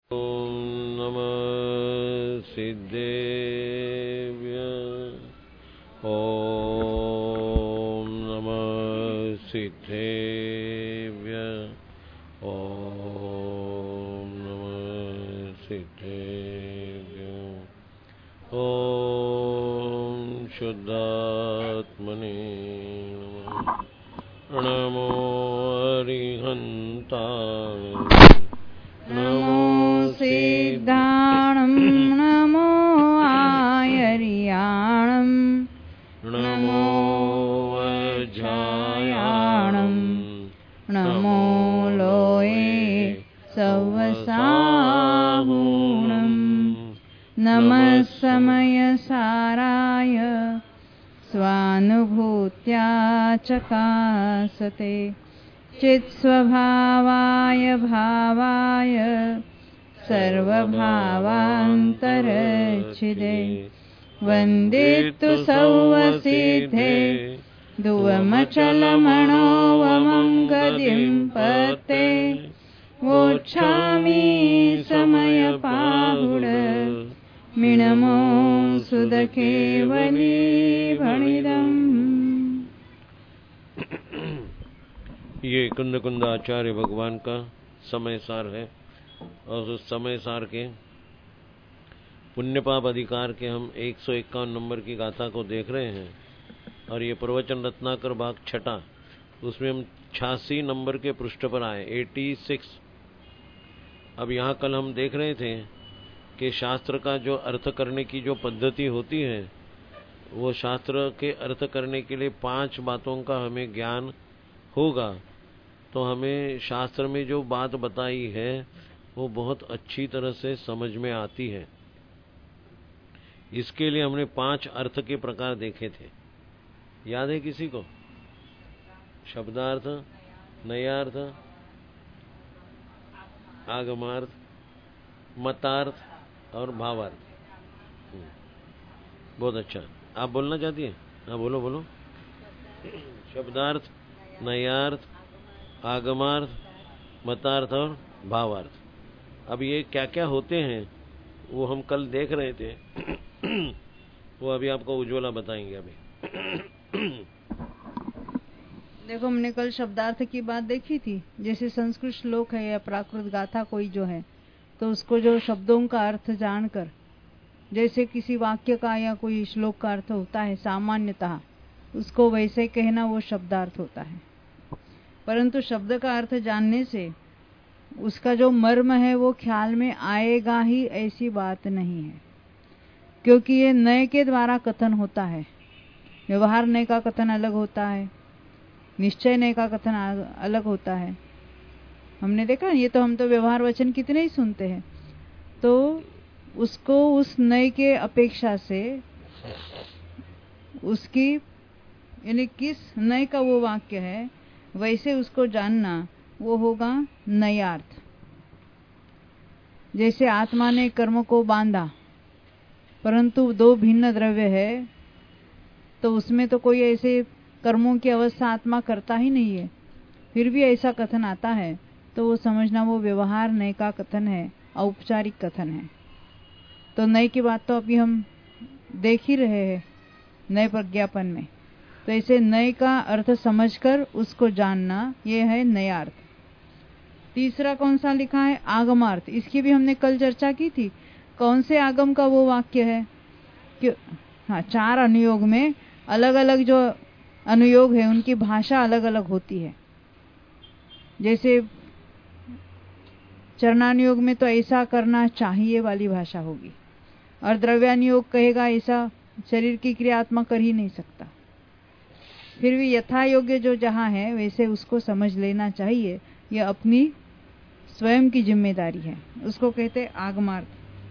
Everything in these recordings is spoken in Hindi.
ॐ नमः सिद्धेभ्य ॐ नमः सिद्धेभ्य ॐ नमः सिद्धेभ्य ॐ शुद्धात्मने नमः नमो अरिहन्ताय नमो सिद्धाणं नमो आयर्याणं नमो वज्रायाणं नमो लोये सवसाहुणं नमः समयसाराय स्वानुभूत्या चकासते चित्स्वभावाय भावाय सर्वभावान्तरच्छिदे वन्दितु सौवसिद्धे दुवमचलमणोवमं गतिं पते वोच्छामि समयपाहुड मिणमो सुदकेवली भणिदम्। ये कुंद कुंद आचार्य भगवान का समय सार है और उस समय सार के पुण्य पाप अधिकार के हम 151 नंबर की गाथा को देख रहे हैं और ये प्रवचन रत्नाकर भाग छठा, उसमें हम 86 नंबर के पृष्ठ पर आए 86। अब यहाँ कल हम देख रहे थे कि शास्त्र का जो अर्थ करने की जो पद्धति होती है वो शास्त्र के अर्थ करने के लिए 5 बातों का हमें ज्ञान होगा तो हमें शास्त्र में जो बात बताई है वो बहुत अच्छी तरह से समझ में आती है। इसके लिए हमने 5 अर्थ के प्रकार देखे थे, याद है किसी को? शब्दार्थ, नयार्थ, आगमार्थ, मतार्थ और भावार्थ। बहुत अच्छा, आप बोलना चाहती हैं? हाँ बोलो बोलो। शब्दार्थ, नयार्थ, आगमार्थ, मतार्थ और भावार्थ। अब ये क्या क्या होते हैं वो हम कल देख रहे थे वो अभी आपको उज्ज्वला बताएंगे। अभी देखो, हमने कल शब्दार्थ की बात देखी थी। जैसे संस्कृत श्लोक है या प्राकृत गाथा कोई जो है तो उसको जो शब्दों का अर्थ जानकर, जैसे किसी वाक्य का या कोई श्लोक का अर्थ होता है सामान्यतः, उसको वैसे कहना वो शब्दार्थ होता है। परंतु शब्द का अर्थ जानने से उसका जो मर्म है वो ख्याल में आएगा ही, ऐसी बात नहीं है, क्योंकि ये नय के द्वारा कथन होता है। व्यवहार नय का कथन अलग होता है, निश्चय नय का कथन अलग होता है। हमने देखा, ये तो हम तो व्यवहार वचन कितने ही सुनते हैं, तो उसको उस नय के अपेक्षा से उसकी यानी किस नय का वो वाक्य है वैसे उसको जानना, वो होगा नयार्थ। जैसे आत्मा ने कर्म को बांधा परंतु 2 भिन्न द्रव्य है तो उसमें तो कोई ऐसे कर्मों की अवस्था आत्मा करता ही नहीं है, फिर भी ऐसा कथन आता है तो वो समझना वो व्यवहार नय का कथन है, औपचारिक कथन है। तो नय की बात तो अभी हम देख ही रहे हैं नय प्रज्ञापन में। तो ऐसे नय का अर्थ समझकर उसको जानना, ये है नयार्थ। तीसरा कौन सा लिखा है? आगमार्थ। इसकी भी हमने कल चर्चा की थी। कौन से आगम का वो वाक्य है कि हाँ, 4 अनुयोग में अलग अलग जो अनुयोग है उनकी भाषा अलग अलग होती है। जैसे चरणानुयोग में तो ऐसा करना चाहिए वाली भाषा होगी, और द्रव्यानुयोग कहेगा ऐसा शरीर की क्रिया आत्मा कर ही नहीं सकता। फिर भी यथा योग्य जो जहाँ है वैसे उसको समझ लेना चाहिए, यह अपनी स्वयं की जिम्मेदारी है, उसको कहते हैं आगमार्थ।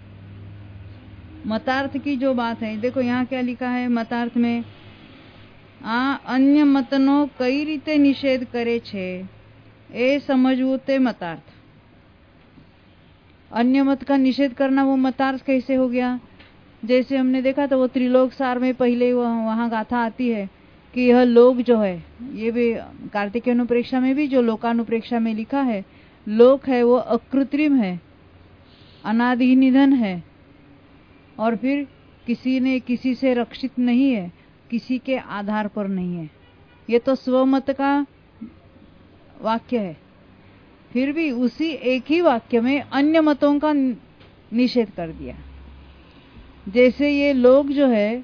मतार्थ की जो बात है, देखो यहाँ क्या लिखा है मतार्थ में, अन्य मतनो कई रीते निषेध करे छे ए समझवू ते मतार्थ। अन्य मत का निषेध करना वो मतार्थ कैसे हो गया? जैसे हमने देखा तो वो त्रिलोक सार में पहले वहाँ गाथा आती है कि यह लोक जो है, ये भी कार्तिकेय अनुप्रेक्षा में भी जो लोकानुप्रेक्षा में लिखा है, लोक है वो अकृत्रिम है, अनादि निधन है, और फिर किसी ने किसी से रक्षित नहीं है, किसी के आधार पर नहीं है। ये तो स्वमत का वाक्य है। फिर भी उसी एक ही वाक्य में अन्य मतों का निषेध कर दिया। जैसे ये लोग जो है,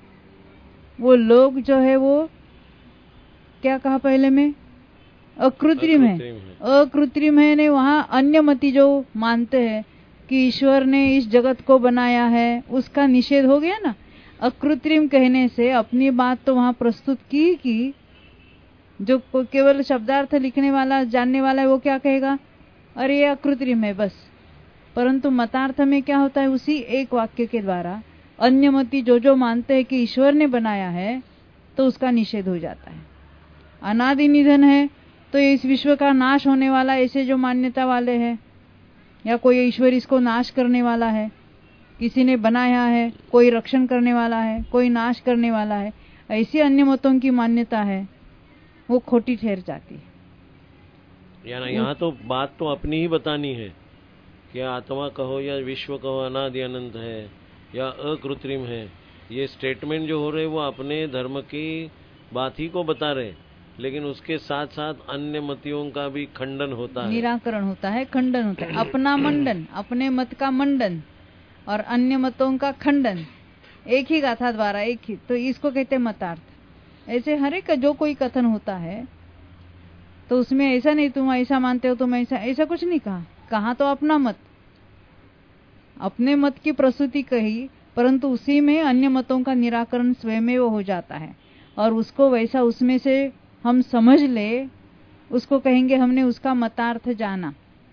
वो क्या कहा पहले में? अकृत्रिम है। अकृत्रिम है ने वहां अन्यमति जो मानते हैं कि ईश्वर ने इस जगत को बनाया है, उसका निषेध हो गया ना। अकृत्रिम कहने से अपनी बात तो वहां प्रस्तुत की जो केवल शब्दार्थ लिखने वाला, जानने वाला है, वो क्या कहेगा? अरे ये अकृत्रिम है बस। परंतु मतार्थ में क्या होता है? उसी एक वाक्य के द्वारा अन्यमति जो मानते हैं कि ईश्वर ने बनाया है, तो उसका निषेध हो जाता है। अनादि निधन है तो इस विश्व का नाश होने वाला, ऐसे जो मान्यता वाले हैं, या कोई ईश्वर इसको नाश करने वाला है, किसी ने बनाया है, कोई रक्षण करने वाला है, कोई नाश करने वाला है, ऐसी अन्य मतों की मान्यता है, वो खोटी ठहर जाती है। यहाँ तो बात तो अपनी ही बतानी है कि आत्मा कहो या विश्व कहो अनादि अनंत है या अकृत्रिम है। ये स्टेटमेंट जो हो रहे वो अपने धर्म की बात ही को बता रहे, लेकिन उसके साथ साथ अन्य मतियों का भी खंडन होता है, निराकरण होता है, खंडन होता है। अपना मंडन, अपने मत का मंडन और अन्य मतों का खंडन एक ही गाथा द्वारा, एक ही, तो इसको कहते हैं मतार्थ। ऐसे हर एक जो कोई कथन होता है तो उसमें ऐसा नहीं तुम ऐसा मानते हो, तुम ऐसा कुछ नहीं कहा तो अपना मत, अपने मत की प्रस्तुति कही, परंतु उसी में अन्य मतों का निराकरण स्वयं वो हो जाता है। और उसको वैसा उसमें से हम समझ ले, उसको कहेंगे हमने उसका मतार्थ जाना,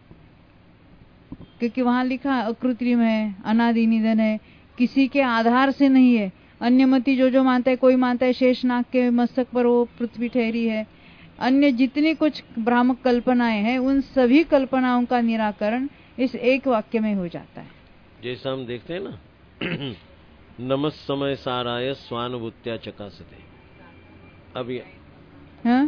क्योंकि वहां लिखा अकृत्रिम है, अनादि निधन है, किसी के आधार से नहीं है। अन्यमति जो मानता है, कोई मानता है शेषनाग के मस्तक पर वो पृथ्वी ठहरी है। अन्य जितनी कुछ भ्रामक कल्पनाएं हैं, उन सभी कल्पनाओं का निराकरण इस एक वाक्य में हो जाता है। जैसा हम देखते हैं ना नमस् समय साराय स्वानुभूत्या चकासते। अब हाँ?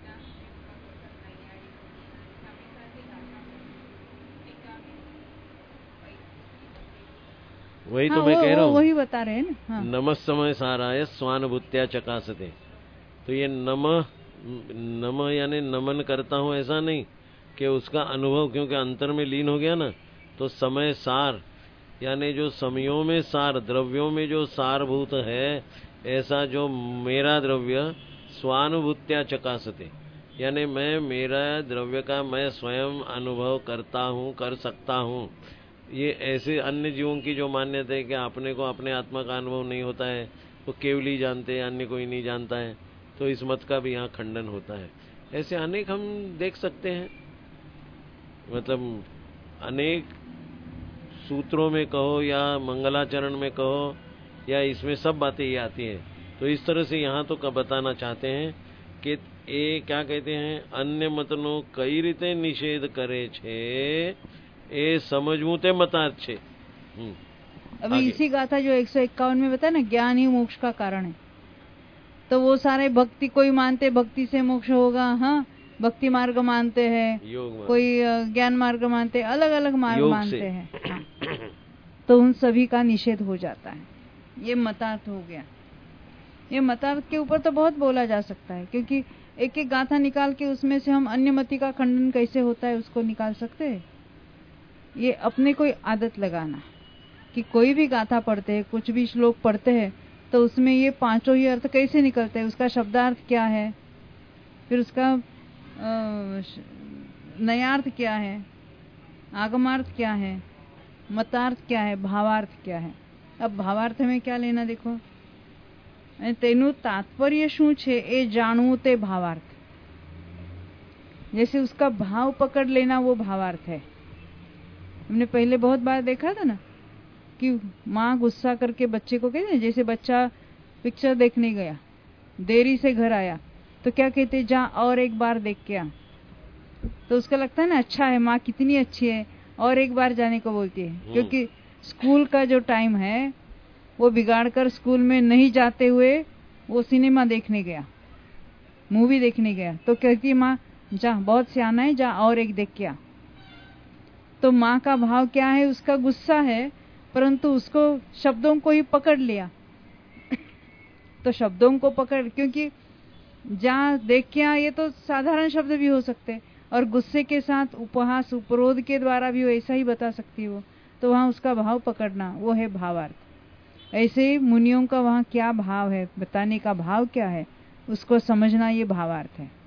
वही तो मैं कह रहा हूँ, वही बता रहे हैं ना। हाँ। नमः समय साराय स्वानुभूत्या चकासते। तो ये नमः यानी नमन करता हूँ, ऐसा नहीं कि उसका अनुभव, क्योंकि अंतर में लीन हो गया ना, तो समय सार यानी जो समयों में सार, द्रव्यों में जो सारभूत है, ऐसा जो मेरा द्रव्य स्वानुभूत्या चकासते, यानी मैं मेरा द्रव्य का मैं स्वयं अनुभव करता हूँ, कर सकता हूँ। ये ऐसे अन्य जीवों की जो मान्यता है कि अपने को अपने आत्मा का अनुभव नहीं होता है, वो केवल ही जानते हैं, अन्य कोई नहीं जानता है, तो इस मत का भी यहाँ खंडन होता है। ऐसे अनेक हम देख सकते हैं, मतलब अनेक सूत्रों में कहो या मंगलाचरण में कहो या इसमें सब बातें ये आती हैं। तो इस तरह से यहाँ तो बताना चाहते हैं कि ये क्या कहते हैं, अन्य मतनो कई रीते निषेध करे छे, ए समझવું તે મતાર્થ છે। अभी इसी गाथा जो 151 में बताया ना, ज्ञान ही मोक्ष का कारण है, तो वो सारे भक्ति, कोई मानते भक्ति से मोक्ष होगा, हाँ, भक्ति मार्ग मानते हैं, कोई ज्ञान मार्ग मानते, अलग अलग मार्ग मानते हैं, हाँ। तो उन सभी का निषेध हो जाता है। ये मतार्थ हो गया। ये मतार्थ के ऊपर तो बहुत बोला जा सकता है, क्योंकि एक एक गाथा निकाल के उसमें से हम अन्यमति का खंडन कैसे होता है उसको निकाल सकते हैं। ये अपने कोई आदत लगाना कि कोई भी गाथा पढ़ते हैं, कुछ भी श्लोक पढ़ते हैं, तो उसमें ये पांचों ही अर्थ कैसे निकलते हैं, उसका शब्दार्थ क्या है, फिर उसका नयार्थ क्या है, आगमार्थ क्या है, मतार्थ क्या है, भावार्थ क्या है। अब भावार्थ में क्या लेना, देखो, तेनु तात्पर्य शू छे ए जाणवू ते भावार्थ। जैसे उसका भाव पकड़ लेना, वो भावार्थ है। हमने पहले बहुत बार देखा था ना कि माँ गुस्सा करके बच्चे को कहते हैं, जैसे बच्चा पिक्चर देखने गया, देरी से घर आया, तो क्या कहते, जा और एक बार देख के आ। तो उसका लगता है ना, अच्छा है, माँ कितनी अच्छी है, और एक बार जाने को बोलती है, क्योंकि स्कूल का जो टाइम है वो बिगाड़ कर स्कूल में नहीं जाते हुए वो सिनेमा देखने गया, मूवी देखने गया, तो कहती है माँ जा, बहुत सियाना है, जा और एक देख के आ। तो माँ का भाव क्या है, उसका गुस्सा है, परंतु उसको शब्दों को ही पकड़ लिया। तो शब्दों को पकड़, क्योंकि जहाँ देख के ये तो साधारण शब्द भी हो सकते और गुस्से के साथ उपहास उपरोध के द्वारा भी वो ऐसा ही बता सकती हो, तो वहां उसका भाव पकड़ना, वो है भावार्थ। ऐसे ही मुनियों का वहां क्या भाव है, बताने का भाव क्या है, उसको समझना, ये भावार्थ है।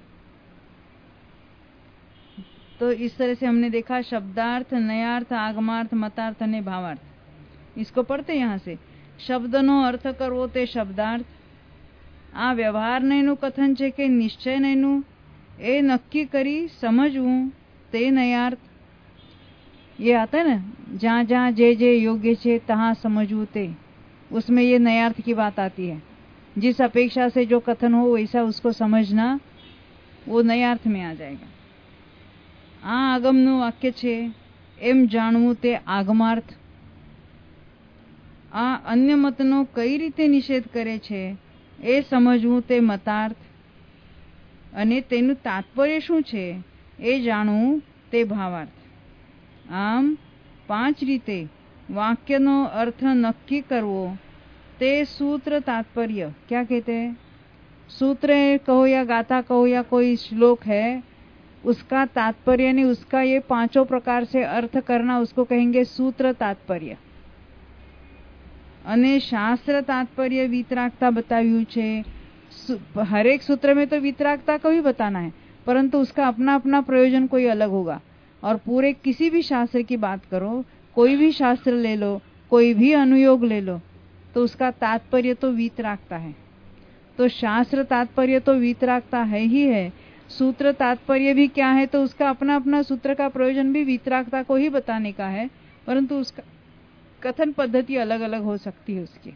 तो इस तरह से हमने देखा शब्दार्थ, नयार्थ, आगमार्थ, मतार्थ ने भावार्थ। इसको पढ़ते यहाँ से, शब्दनो अर्थ करवो ते शब्दार्थ, आ व्यवहार नैनु कथन छे के निश्चय नैनु, ए नक्की करी समझવું ते नयार्थ। ये आता है ना, जहाँ जहाँ जे जे योग्य छे तहाँ समझવું ते, उसमें ये नयार्थ की बात आती है। जिस अपेक्षा से जो कथन हो वैसा उसको समझना, वो नयार्थ में आ जाएगा। आ आगमનું वाक्य छे एम જાણવું તે આગમાર્થ। आ अन्य मतનો કઈ રીતે નિષેધ કરે છે એ સમજવું તે મતાર્થ, અને તેનું તાત્પર્ય શું છે એ જાણવું તે ભાવાર્થ। આમ 5 રીતે વાક્યનો अर्थ નક્કી કરવો તે सूत्र तात्पर्य। क्या कहते हैं, सूत्र कहो या गाथा कहो या कोई श्लोक है, उसका तात्पर्य नहीं, उसका ये 5 प्रकार से अर्थ करना, उसको कहेंगे सूत्र तात्पर्य। અને શાસ્ત્ર तात्पर्य वितरागता बताव्યું છે। हर एक सूत्र में तो वितरागता को ही बताना है, परंतु उसका अपना अपना प्रयोजन कोई अलग होगा। और पूरे किसी भी शास्त्र की बात करो, कोई भी शास्त्र ले लो, कोई भी अनुयोग ले लो, तो उसका तात्पर्य तो वितरागता है। तो शास्त्र तात्पर्य तो वितरागता है ही है, सूत्र तात्पर्य भी क्या है, तो उसका अपना अपना सूत्र का प्रयोजन भी वितरागता को ही बताने का है, परंतु उसका कथन पद्धति अलग अलग हो सकती है। उसकी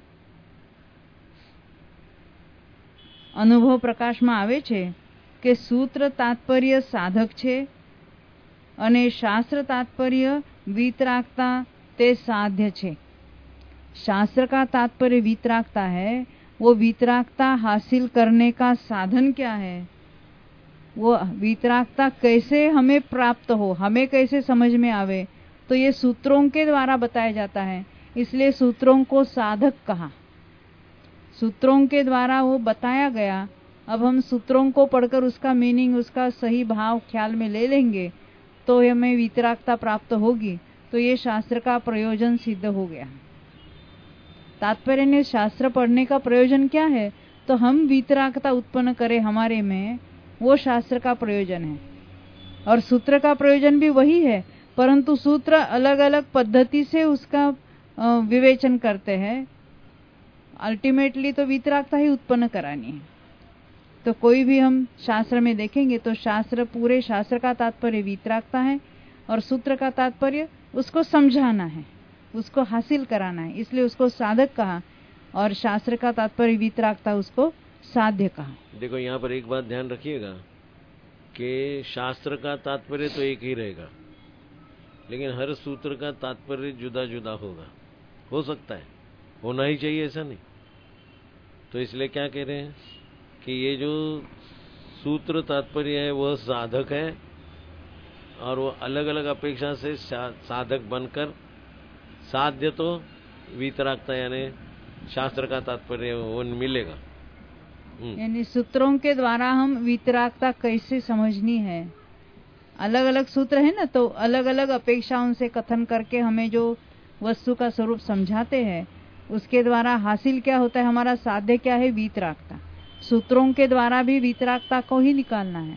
अनुभव प्रकाश में आवे छे कि सूत्र तात्पर्य साधक छे अने शास्त्र तात्पर्य वितरागता ते साध्य छे। शास्त्र का तात्पर्य वितरागता है, वो वितरागता हासिल करने का साधन क्या है, वो वितरागता कैसे हमें प्राप्त हो, हमें कैसे समझ में आवे, तो ये सूत्रों के द्वारा बताया जाता है। इसलिए सूत्रों को साधक कहा, सूत्रों के द्वारा वो बताया गया। अब हम सूत्रों को पढ़कर उसका मीनिंग, उसका सही भाव ख्याल में ले लेंगे तो हमें वितरागता प्राप्त होगी। तो ये शास्त्र का प्रयोजन सिद्ध हो गया। तात्पर्य ने शास्त्र पढ़ने का प्रयोजन क्या है, तो हम वितरागता उत्पन्न करें हमारे में, वो शास्त्र का प्रयोजन है। और सूत्र का प्रयोजन भी वही है, परंतु सूत्र अलग अलग पद्धति से उसका विवेचन करते हैं। अल्टीमेटली तो वितरागता ही उत्पन्न करानी है। तो कोई भी हम शास्त्र में देखेंगे तो शास्त्र, पूरे शास्त्र का तात्पर्य वितरागता है और सूत्र का तात्पर्य उसको समझाना है, उसको हासिल कराना है, इसलिए उसको साधक कहा, और शास्त्र का तात्पर्य वितरागता उसको साध्य कहा। देखो यहाँ पर एक बात ध्यान रखिएगा कि शास्त्र का तात्पर्य तो एक ही रहेगा, लेकिन हर सूत्र का तात्पर्य जुदा जुदा होगा। हो सकता है, होना ही चाहिए, ऐसा नहीं। तो इसलिए क्या कह रहे हैं कि ये जो सूत्र तात्पर्य है वह साधक है, और वो अलग अलग अपेक्षा से साधक बनकर साध्य तो वितरागता यानी शास्त्र का तात्पर्य वो मिलेगा। यानी सूत्रों के द्वारा हम वितरागता कैसे समझनी है, अलग अलग सूत्र है ना, तो अलग अलग अपेक्षाओं से कथन करके हमें जो वस्तु का स्वरूप समझाते हैं, उसके द्वारा हासिल क्या होता है, हमारा साध्य क्या है, वितरागता। सूत्रों के द्वारा भी वितरागता को ही निकालना है।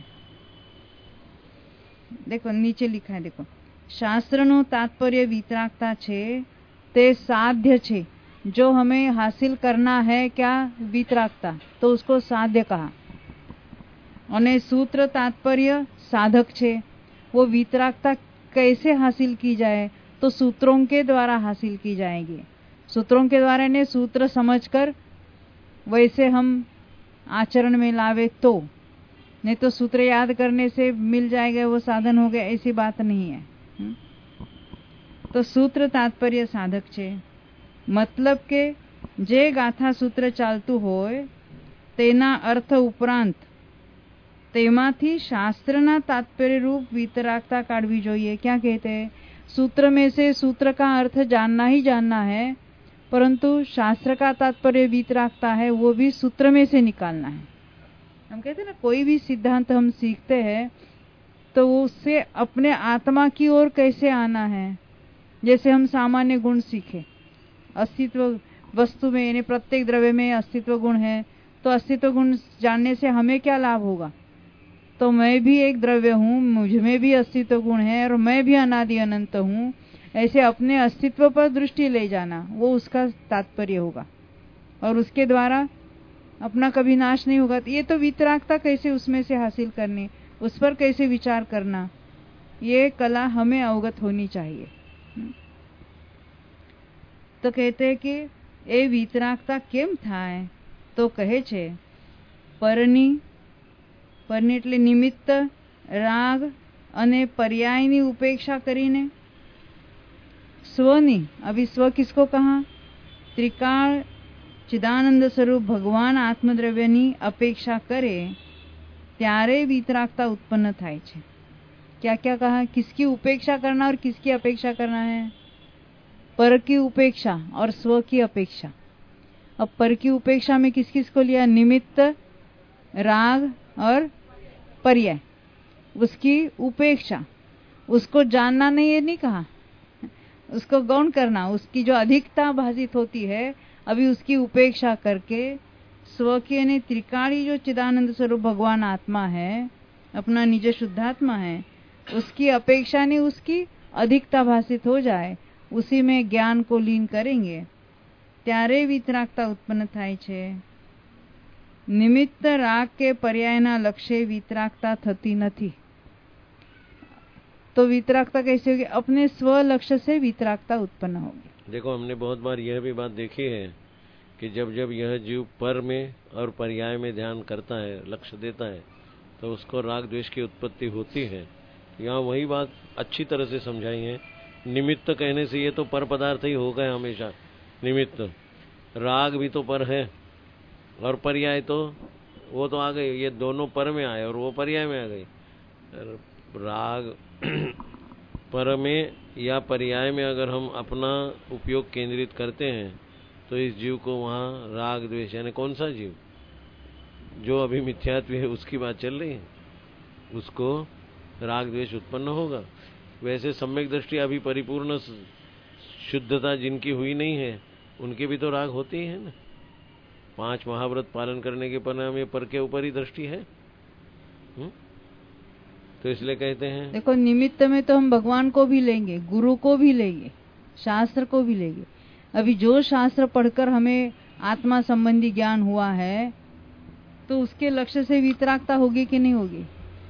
देखो नीचे लिखा है, देखो शास्त्रનું तात्पर्य वितरागता छे ते साध्य छे। जो हमें हासिल करना है क्या, वितरागता, तो उसको साध्य कहा। और सूत्र तात्पर्य साधक छे, वो वितरागता कैसे हासिल की जाए, तो सूत्रों के द्वारा हासिल की जाएगी। सूत्रों के द्वारा ने सूत्र समझकर वैसे हम आचरण में लावे तो, नहीं तो सूत्र याद करने से मिल जाएगा वो साधन हो गया, ऐसी बात नहीं है। तो सूत्र तात्पर्य साधक छे, मतलब के जे गाथा सूत्र चालतु होय तेना अर्थ उपरांत तेमाथी शास्त्रना तात्पर्य रूप वितरागता काढवी जोईए। क्या कहते हैं, सूत्र में से सूत्र का अर्थ जानना ही जानना है, परंतु शास्त्र का तात्पर्य वीतरागता है वो भी सूत्र में से निकालना है। हम कहते हैं ना, कोई भी सिद्धांत हम सीखते हैं तो उससे अपने आत्मा की ओर कैसे आना है। जैसे हम सामान्य गुण सीखे, अस्तित्व वस्तु में यानी प्रत्येक द्रव्य में अस्तित्व गुण है, तो अस्तित्व गुण जानने से हमें क्या लाभ होगा। तो मैं भी एक द्रव्य हूँ, मुझ में भी अस्तित्व गुण है और मैं भी अनादि अनंत हूँ, ऐसे अपने अस्तित्व पर दृष्टि ले जाना, वो उसका तात्पर्य होगा और उसके द्वारा अपना कभी नाश नहीं होगा। ये तो वितरागता कैसे उसमें से हासिल करनी, उस पर कैसे विचार करना, ये कला हमें अवगत होनी चाहिए। तो कहते हैं कि એ વિતરાગતા કેમ થાય, તો કહે છે પરની એટલે નિમિત્ત, રાગ અને પર્યાયની ઉપેક્ષા કરીને स्वनी, अभी स्व किसको कहा, त्रिकाल चिदानंद स्वरूप भगवान आत्मद्रव्यनी अपेक्षा करे त्यारे वितरागता उत्पन्न થાય છે। क्या क्या कहा, किसकी उपेक्षा करना और किसकी अपेक्षा करना है, पर की उपेक्षा और स्व की अपेक्षा। अब पर की उपेक्षा में किस किस को लिया, निमित्त, राग और पर्याय। उसकी उपेक्षा, उसको जानना नहीं, ये नहीं कहा, उसको गौण करना, उसकी जो अधिकता भाषित होती है अभी उसकी उपेक्षा करके स्व की यानी त्रिकाली जो चिदानंद स्वरूप भगवान आत्मा है, अपना निज शुद्धात्मा है, उसकी अपेक्षा नहीं, उसकी अधिकता भाषित हो जाए, उसी में ज्ञान को लीन करेंगे त्यारे वितरागता उत्पन्न થાય છે। निमित्त राग के पर्यायना लक्ष्य वितरागता थती नहीं। तो वितरागता कैसे होगी, अपने स्व लक्ष्य से वितरागता उत्पन्न होगी। देखो, हमने बहुत बार यह भी बात देखी है कि जब जब यह जीव पर में और पर्याय में ध्यान करता है, लक्ष्य देता है, तो उसको राग द्वेष की उत्पत्ति होती है। यहाँ वही बात अच्छी तरह से समझाई है। निमित्त कहने से ये तो पर पदार्थ ही हो गए हमेशा, निमित्त। राग भी तो पर है और पर्याय तो वो तो आ गए, ये दोनों पर में आए और वो पर्याय में आ गई। राग पर में या पर्याय में अगर हम अपना उपयोग केंद्रित करते हैं तो इस जीव को वहाँ राग द्वेष, यानी कौन सा जीव, जो अभी मिथ्यात्व है उसकी बात चल रही है, उसको राग द्वेष उत्पन्न होगा। वैसे सम्यक दृष्टि अभी परिपूर्ण शुद्धता जिनकी हुई नहीं है उनके भी तो राग होती है ना। 5 महाव्रत पालन करने के परिणाम ये पर के ऊपर ही दृष्टि है। तो इसलिए कहते हैं, देखो निमित्त में तो हम भगवान को भी लेंगे, गुरु को भी लेंगे, शास्त्र को भी लेंगे। अभी जो शास्त्र पढ़कर हमें आत्मा संबंधी ज्ञान हुआ है तो उसके लक्ष्य से वितरागता होगी कि नहीं होगी,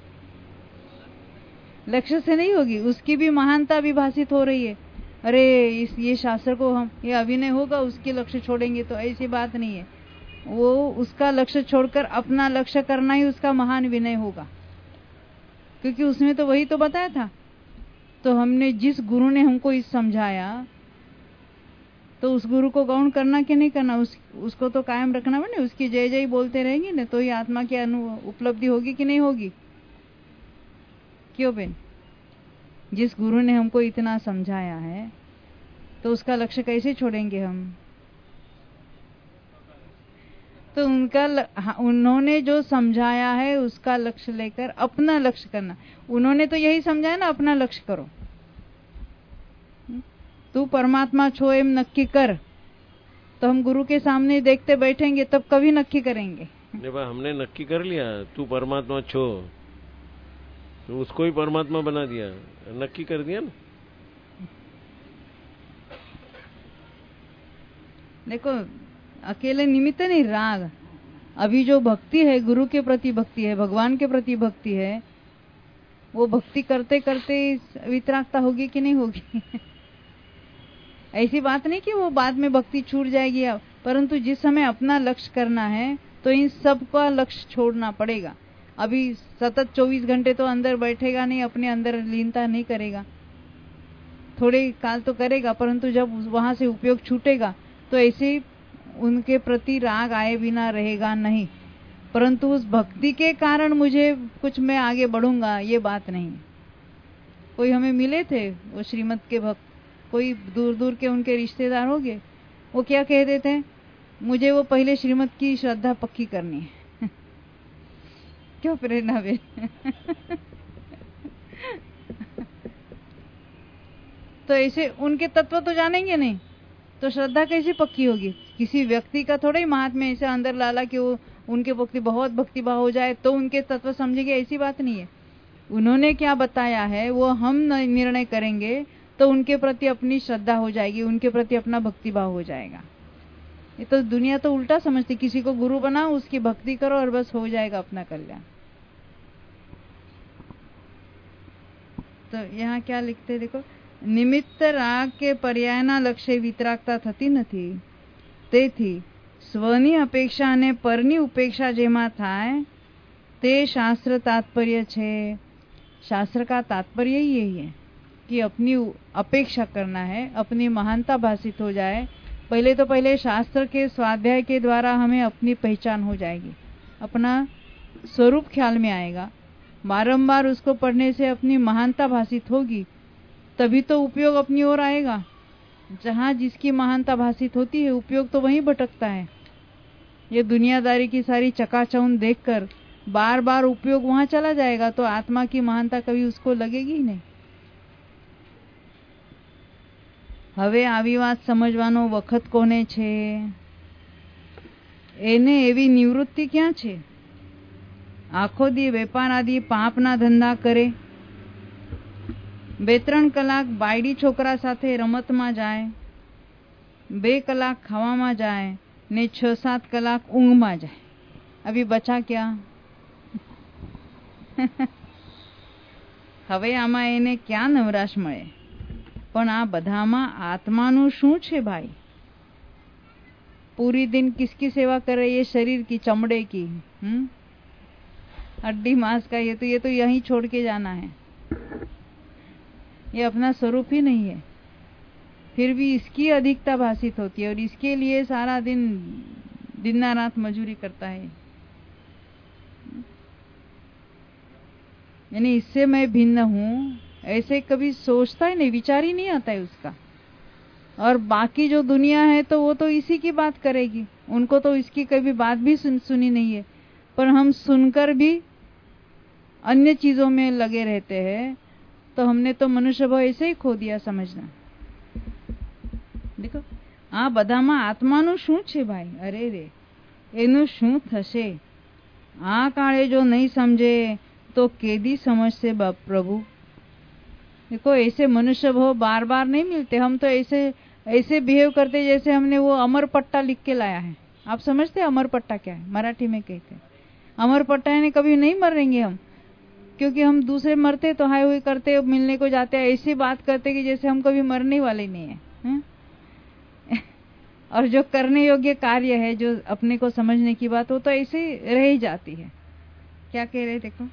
लक्ष्य से नहीं होगी, उसकी भी महानता विभाषित हो रही है। अरे ये शास्त्र को हम ये अभिनय होगा, उसके लक्ष्य छोड़ेंगे, तो ऐसी बात नहीं है। वो उसका लक्ष्य छोड़कर अपना लक्ष्य करना ही उसका महान विनय होगा, क्योंकि उसने तो वही तो बताया था। तो हमने जिस गुरु ने हमको इस समझाया तो उस गुरु को गौण करना कि नहीं करना, उसको तो कायम रखना है ना। उसकी जय जय बोलते रहेंगे ना तो ही आत्मा की उपलब्धि होगी कि नहीं होगी। क्यों बेन, जिस गुरु ने हमको इतना समझाया है तो उसका लक्ष्य कैसे छोड़ेंगे हम। तो उन्होंने जो समझाया है उसका लक्ष्य लेकर अपना लक्ष्य करना। उन्होंने तो यही समझाया ना, अपना लक्ष्य करो, तू परमात्मा छो एम नक्की कर। तो हम गुरु के सामने देखते बैठेंगे तब कभी नक्की करेंगे। हमने नक्की कर लिया तू परमात्मा छो, तो उसको ही परमात्मा बना दिया, नक्की कर दिया ना। देखो अकेले निमित्त नहीं, राग। अभी जो भक्ति है, गुरु के प्रति भक्ति है, भगवान के प्रति भक्ति है, वो भक्ति करते करते वितरागता होगी कि नहीं होगी। ऐसी बात नहीं कि वो बाद में भक्ति छूट जाएगी, परंतु जिस समय अपना लक्ष्य करना है तो इन सब का लक्ष्य छोड़ना पड़ेगा। अभी सतत 24 घंटे तो अंदर बैठेगा नहीं, अपने अंदर लीनता नहीं करेगा, थोड़े काल तो करेगा, परंतु जब वहां से उपयोग छूटेगा तो ऐसे उनके प्रति राग आए बिना रहेगा नहीं। परंतु उस भक्ति के कारण मुझे कुछ मैं आगे बढ़ूंगा, ये बात नहीं। कोई हमें मिले थे वो श्रीमत के भक्त, कोई दूर दूर के उनके रिश्तेदार हो गए, वो क्या कह देते हैं, मुझे वो पहले श्रीमत की श्रद्धा पक्की करनी है। क्यों प्रेरणा वे? तो ऐसे उनके तत्व तो जानेंगे नहीं, तो श्रद्धा कैसे पक्की होगी? किसी व्यक्ति का थोड़ा ही महात्म्य ऐसे अंदर लाला कि वो उनके प्रति बहुत भक्तिभाव हो जाए तो उनके तत्व समझेंगे, ऐसी बात नहीं है। उन्होंने क्या बताया है वो हम निर्णय करेंगे तो उनके प्रति अपनी श्रद्धा हो जाएगी, उनके प्रति अपना भक्तिभाव हो जाएगा। ये तो दुनिया तो उल्टा समझती, किसी को गुरु बनाओ, उसकी भक्ति करो और बस हो जाएगा अपना कल्याण। तो यहाँ क्या लिखते देखो, નિમિત્ત રાગ કે પર્યાયના લક્ષ્ય વિતરાગતા થતી નથી, તેથી સ્વની અપેક્ષા અને પરની ઉપેક્ષા જેમાં થાય તે શાસ્ત્ર તાત્પર્ય છે। शास्त्र का तात्पर्य ही यही है कि अपनी अपेक्षा करना है, अपनी महानता भाषित हो जाए। पहले तो पहले शास्त्र के स्वाध्याय के द्वारा हमें अपनी पहचान हो जाएगी, अपना स्वरूप ख्याल में आएगा। बारंबार उसको पढ़ने से अपनी महानता भाषित होगी, तभी तो उपयोग अपनी ओर आएगा। जहाँ जिसकी महानता भाषित होती है उपयोग तो वहीं भटकता है। ये दुनियादारी की सारी चकाचौंध देखकर बार बार उपयोग वहां चला जाएगा, तो आत्मा की महानता कभी उसको लगेगी ही नहीं। હવે આવી વાત સમજવાનો વખત કોને છે? એને એવી નિવૃત્તિ ક્યાં છે? આખો દી વેપાર આદि પાપના ધંધા કરે, 2-3 કલાક બાયડી છોકરા સાથે રમતમાં જાય, 2 કલાક ખાવામાં જાય ને 6-7 કલાક ઊંઘમાં જાય। અભી બચા ક્યાં? હવે આમાં એને ક્યાં નવરાશ મળે? પણ આ બધામાં આત્માનું શું છે ભાઈ? पूरी दिन किसकी सेवा कर रही है? शरीर की, चमड़े की, हड्डी मांस का। ये तो यहीं छोड़ के जाना है। ये अपना स्वरूप ही नहीं है, फिर भी इसकी अधिकता भाषित होती है और इसके लिए सारा दिन दिन रात मजूरी करता है। यानी इससे मैं भिन्न हूँ ऐसे कभी सोचता ही नहीं, विचार ही नहीं आता है उसका। और बाकी जो दुनिया है तो वो तो इसी की बात करेगी, उनको तो इसकी कभी बात भी सुनी नहीं है। पर हम सुनकर भी अन्य चीजों में लगे रहते हैं, तो हमने तो मनुष्य भाव ऐसे ही खो दिया समझना। देखो आ बधामा आत्माનું શું છે ભાઈ? અરે રે, એનું શું થશે? આ કાળે જો नहीं समझे तो केदी समझसे प्रभु। देखो ऐसे मनुष्य भाव बार बार नहीं मिलते। हम तो ऐसे बिहेव करते जैसे हमने वो अमर पट्टा लिख के लाया है। आप समझते हैं अमर पट्टा क्या है? मराठी में कहते हैं अमर पट्टा है, कभी नहीं मरेंगे हम, क्योंकि हम दूसरे मरते तो हाय हुई करते, मिलने को जाते हैं, ऐसी बात करते कि जैसे हम कभी मरने वाले नहीं है। और जो करने योग्य कार्य है, जो अपने को समझने की बात, वो तो ऐसे रह ही जाती है। क्या कह रहे देखो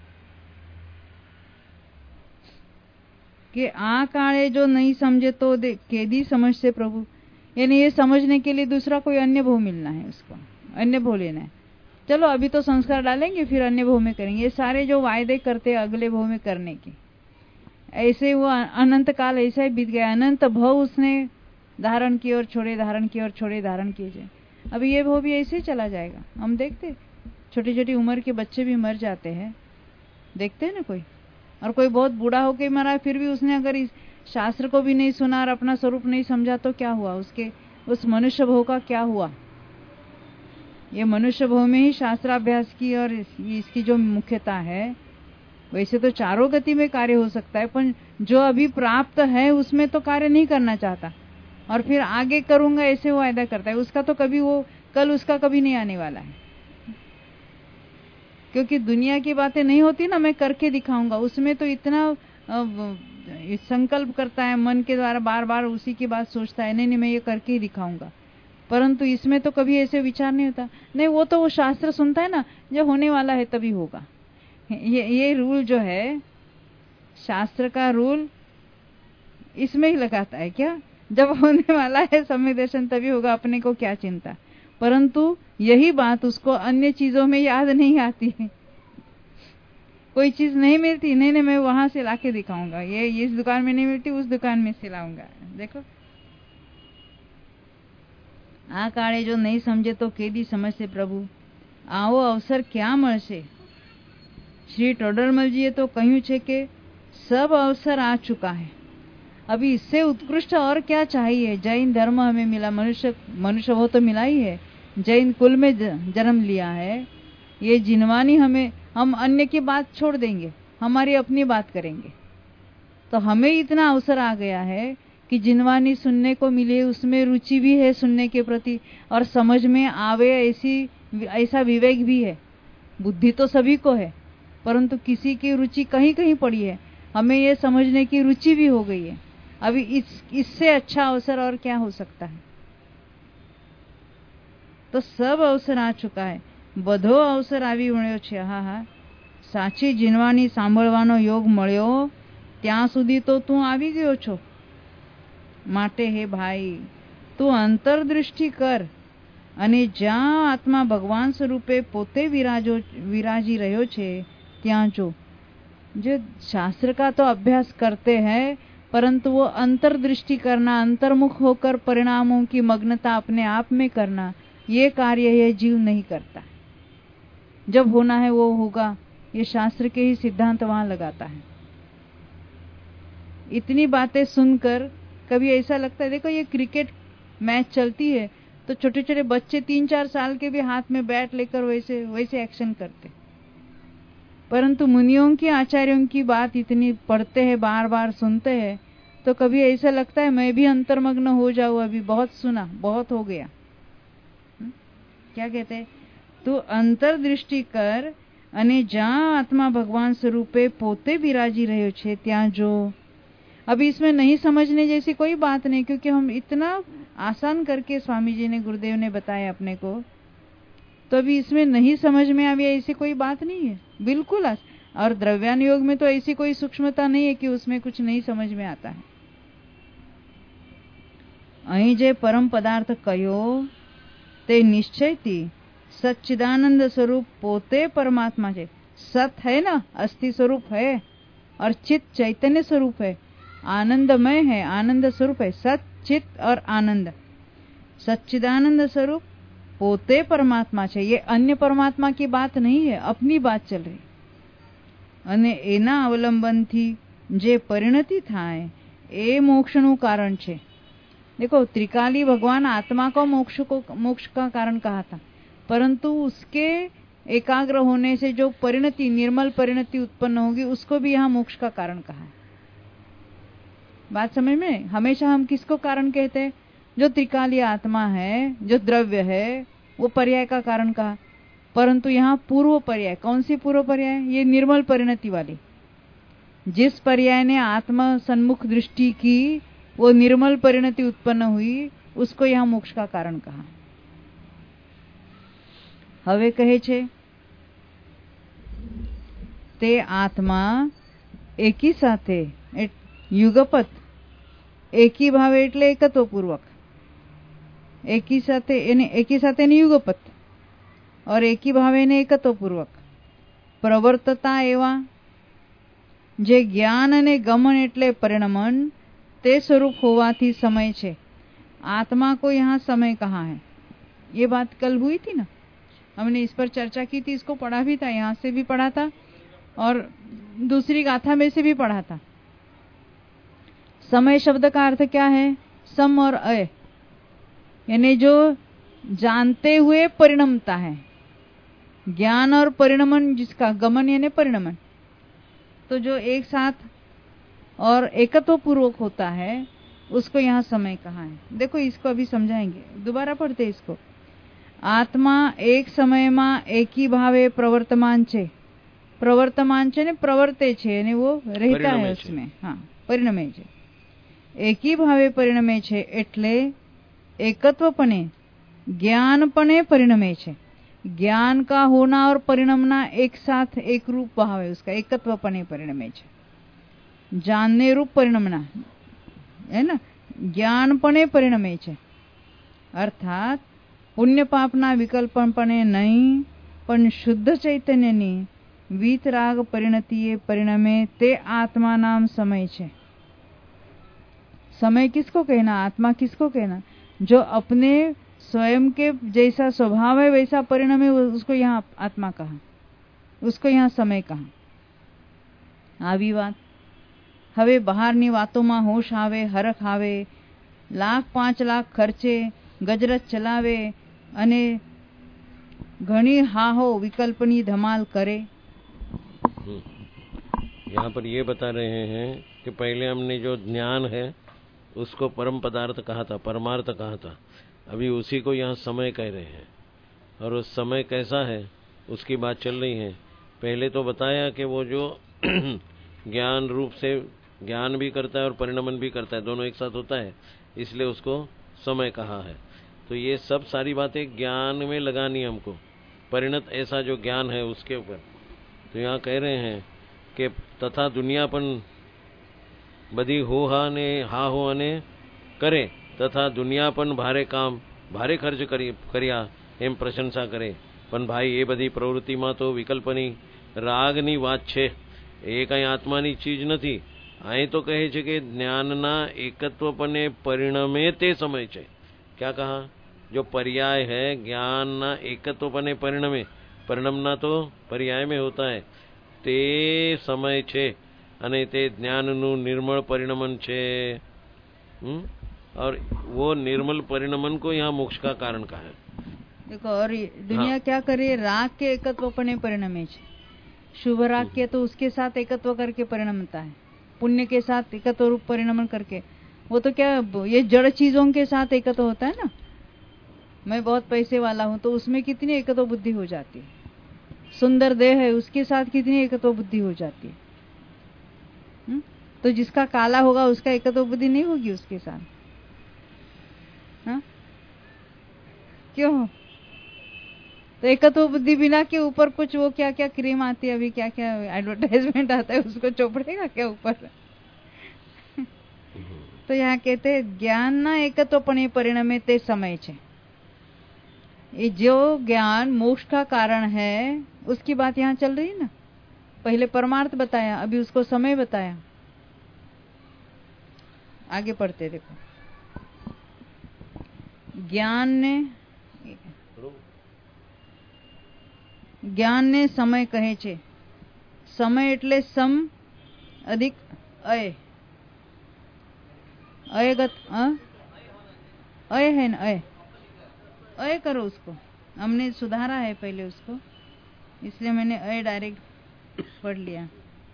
कि आ काले जो नहीं समझे तो केदी समझ से प्रभु। यानी ये समझने के लिए दूसरा कोई अन्य भव मिलना है, उसको अन्य भव लेना है। चलो अभी तो संस्कार डालेंगे, फिर अन्य भव में करेंगे। ये सारे जो वायदे करते अगले भव में करने के, ऐसे वो अनंत काल ऐसा ही बीत गया। अनंत भव उसने धारण किए और छोड़े, धारण किए और छोड़े, धारण किए जाए। अभी ये भव भी ऐसे ही चला जाएगा। हम देखते छोटी छोटी उम्र के बच्चे भी मर जाते हैं, देखते हैं ना कोई। और कोई बहुत बूढ़ा होके मरा, फिर भी उसने अगर इस शास्त्र को भी नहीं सुना और अपना स्वरूप नहीं समझा तो क्या हुआ? उसके उस मनुष्य भव का क्या हुआ? ये मनुष्य भव में ही शास्त्राभ्यास की और इसकी जो मुख्यता है, वैसे तो चारों गति में कार्य हो सकता है, पर जो अभी प्राप्त है उसमें तो कार्य नहीं करना चाहता और फिर आगे करूंगा ऐसे वो वायदा करता है। उसका तो कभी वो कल उसका कभी नहीं आने वाला है, क्योंकि दुनिया की बातें नहीं होती ना, मैं करके दिखाऊंगा। उसमें तो इतना संकल्प करता है मन के द्वारा, बार बार उसी की बात सोचता है, नहीं मैं ये करके ही दिखाऊंगा। परंतु इसमें तो कभी ऐसे विचार नहीं होता। नहीं, वो तो वो शास्त्र सुनता है ना, जो होने वाला है तभी होगा। ये रूल जो है शास्त्र का रूल इसमें ही लगाता है क्या? जब होने वाला है सम्यक दर्शन तभी होगा, अपने को क्या चिंता। परंतु यही बात उसको अन्य चीजों में याद नहीं आती है। कोई चीज नहीं मिलती, नहीं मैं वहां से लाके दिखाऊंगा, ये इस दुकान में नहीं मिलती, उस दुकान में से लाऊंगा। देखो आ काले जो नहीं समझे तो केदी समझसे प्रभु, आओ अवसर क्या મળશે। श्री टोडरमल जी तो કહ્યું છે કે सब अवसर आ चुका है, अभी इससे उत्कृष्ट और क्या चाहिए। जैन धर्म हमें मिला, मनुष्य वो तो मिला ही है, जैन कुल में जन्म लिया है। ये जिनवानी हम अन्य की बात छोड़ देंगे, हमारी अपनी बात करेंगे। तो हमें इतना अवसर आ गया है कि जिनवानी सुनने को मिले, उसमें रुचि भी है सुनने के प्रति, और समझ में आवे ऐसा विवेक भी है। बुद्धि तो सभी को है, परंतु किसी की रुचि कहीं कहीं पड़ी है, हमें ये समझने की रुचि भी हो गई है। अभी इससे अच्छा अवसर और क्या हो सकता है। तो सब अवसर आ चुका है, બધો અવસર આવી મળ્યો છે। હા, સાચી જીનવાની સાંભળવાનો યોગ મળ્યો, ત્યાં સુધી તો તું આવી ગયો છો। માટે હે ભાઈ, તું અંતરદૃષ્ટિ કર અને જ્યાં આત્મા ભગવાન સ્વરૂપે પોતે વિરાજી રહ્યો છે ત્યાં જો। जो शास्त्र का तो अभ्यास करते हैं, परंतु वो अंतर्दृष्टि करना, अंतर्मुख होकर परिणामों की मग्नता अपने आप में करना, ये कार्य ये जीव नहीं करता। जब होना है वो होगा, ये शास्त्र के ही सिद्धांत वहां लगाता है। इतनी बातें सुनकर कभी ऐसा लगता है, देखो ये क्रिकेट मैच चलती है तो छोटे छोटे बच्चे 3-4 साल के भी हाथ में बैट लेकर वैसे एक्शन करते, परंतु मुनियों की आचार्यों की बात इतनी पढ़ते हैं, बार बार सुनते हैं, तो कभी ऐसा लगता है मैं भी अंतर्मग्न हो जाऊं, अभी बहुत सुना, बहुत हो गया। क्या कहते हैं, तू अंतरदृष्टि कर અને જ્યાં आत्मा भगवान स्वरूपे पोते विराजी રહ્યો છે ત્યાં जो। अभी इसमें नहीं समझने जैसी कोई बात नहीं, क्योंकि हम इतना आसान करके स्वामी जी ने, गुरुदेव ने बताया अपने को, तो अभी इसमें नहीं समझ में आवी ऐसी कोई बात नहीं है, बिल्कुल। और द्रव्यान योग में तो ऐसी कोई सूक्ष्मता नहीं है कि उसमें कुछ नहीं समझ में आता है। અહીં જે परम पदार्थ कयो ते निश्चयती सच्चिदानंद स्वरूप पोते परमात्मा है। सत है ना, अस्थि स्वरूप है, और चित चैतन्य स्वरूप है, आनंदमय है, आनंद स्वरूप है। सत चित और आनंद, सच्चिदानंद स्वरूप पोते परमात्मा है। ये अन्य परमात्मा की बात नहीं है, अपनी बात चल रही। અને એના અવલંબનથી જે પરિણતિ થાય એ મોક્ષનું કારણ છે। देखो त्रिकाली भगवान आत्मा को मोक्ष का कारण कहा था, परंतु उसके एकाग्र होने से जो परिणति, निर्मल परिणति उत्पन्न होगी, उसको भी यहाँ मोक्ष का कारण कहा है। बात समझ में? हमेशा हम किसको कारण कहते हैं? जो त्रिकाली आत्मा है, जो द्रव्य है, वो पर्याय का कारण कहा, परंतु यहाँ पूर्व पर्याय। कौन सी पूर्व पर्याय? ये निर्मल परिणति वाली। जिस पर्याय ने आत्मा सन्मुख दृष्टि की, वो निर्मल परिणति उत्पन्न हुई, उसको यहाँ मोक्ष का कारण कहा। હવે કહે છે તે આત્મા એકી સાથે યુગપત, એકી ભાવે એટલે એકત્વપૂર્વક, એકી સાથે ને યુગપત, और एकी भावे ने एकत्वपूर्वक प्रवर्तता एवा जे ज्ञान અને गमन એટલે परिणमन, ते स्वरूप होवाथी समय छे। आत्मा को यहाँ समय कहाँ है? ये बात कल हुई थी ना, हमने इस पर चर्चा की थी, इसको पढ़ा भी था, यहाँ से भी पढ़ा था और दूसरी गाथा में से भी पढ़ा था। समय शब्द का अर्थ क्या है? सम और अय, यानी जो जानते हुए परिणमता है। ज्ञान और परिणमन, जिसका गमन यानी परिणमन, तो जो एक साथ और एकत्व पूर्वक होता है, उसको यहाँ समय कहा है। देखो इसको अभी समझाएंगे, दोबारा पढ़ते इसको। आत्मा एक समय में एकी भावे प्रवर्तमान छे। प्रवर्तमान छे ने प्रवर्ते छे, यानी वो रहता है उसमें, हाँ, परिणमे छे। एकी भावे परिणमे छे एटले एकत्वपणे, ज्ञानपणे परिणमे छे। ज्ञान का होना और परिणमना एक साथ एक रूप भाव है उसका, एकत्वपणे परिणमे छे। जानने रूप परिणमना है ना, ज्ञानपणे परिणमे छे। अर्थात पुण्य पापना विकल्पपणे नहीं, पण शुद्ध चैतन्यनी વીતરાગ પરિણતિએ પરિણમે તે आत्मा नाम समय छे। समय किसको कहना, आत्मा किसको कहना? जो अपने स्वयं के जैसा स्वभाव है वैसा परिणमे, उसको यहाँ आत्मा कहा, उसको यहाँ समय कहा। આવી વાત। હવે બહારની વાતોમાં હોશ આવે, હરખ આવે, લાખ 5 લાખ ખર્ચે, ગજરજ ચલાવે અને ઘણી હાહો વિકલ્પની ધમાલ करे। यहाँ पर ये बता रहे हैं कि पहले हमने जो ज्ञान है उसको परम पदार्थ कहा था, परमार्थ कहा था। अभी उसी को यहाँ समय कह रहे हैं और उस समय कैसा है उसकी बात चल रही है। पहले तो बताया कि वो जो ज्ञान रूप से ज्ञान भी करता है और परिणमन भी करता है, दोनों एक साथ होता है, इसलिए उसको समय कहा है। तो ये सब सारी बातें ज्ञान में लगानी हमको, परिणत ऐसा जो ज्ञान है उसके ऊपर। तो यहाँ कह रहे हैं कि तथा दुनियापन बधी हो ने हा हो अने करे, तथा दुनियापन भारे काम भारे खर्च કર્યા એમ પ્રશંસા કરે। પણ ભાઈ એ બધી પ્રવૃત્તિમાં તો વિકલ્પની રાગની વાત છે, એ કઈ આત્માની ચીજ નથી। અહીં તો કહે છે કે જ્ઞાનના એકત્વપને પરિણમે તે સમય છે। क्या कहा? जो पर्याय है ज्ञानना एकत्वपने परिणमे, परिणमना तो पर्याय में होता है, ते समय छे अने ते ज्ञाननु निर्मल परिणमन छे। और वो निर्मल परिणमन को यहाँ मोक्ष का कारण कहा है। देखो, और दुनिया क्या करे, राग के एकत्वपने परिणमे छे। शुभ राग के तो उसके साथ एकत्व करके परिणमता है, पुण्य के साथ एकत्व रूप परिणमन करके। वो तो क्या, ये जड़ चीजों के साथ एकत्व होता है ना। मैं बहुत पैसे वाला हूं तो उसमें कितनी एकत्व बुद्धि हो जाती है। सुंदर देह है उसके साथ कितनी एकत्व बुद्धि हो जाती है। तो जिसका काला होगा उसका एकत्व बुद्धि नहीं होगी उसके साथ। हाँ? क्यों? तो एकत्व बुद्धि बिना के ऊपर कुछ वो क्या क्या क्रीम आती है, अभी क्या क्या एडवर्टाइजमेंट आता है, उसको चोपड़ेगा क्या ऊपर? तो यहाँ कहते हैं ज्ञान ना एकत्वपणे परिणमे ते समय छे। ये जो ज्ञान मोक्ष का कारण है उसकी बात यहाँ चल रही है ना। पहले परमार्थ बताया, अभी उसको समय बताया। आगे पढ़ते देखो। ज्ञान ने समय कहे छे। समय એટલે સમ अधिक अय। अयगत अय है ना, अय अय करो उसको। हमने सुधारा है पहले उसको, इसलिए मैंने अय डायरेक्ट पढ़ लिया।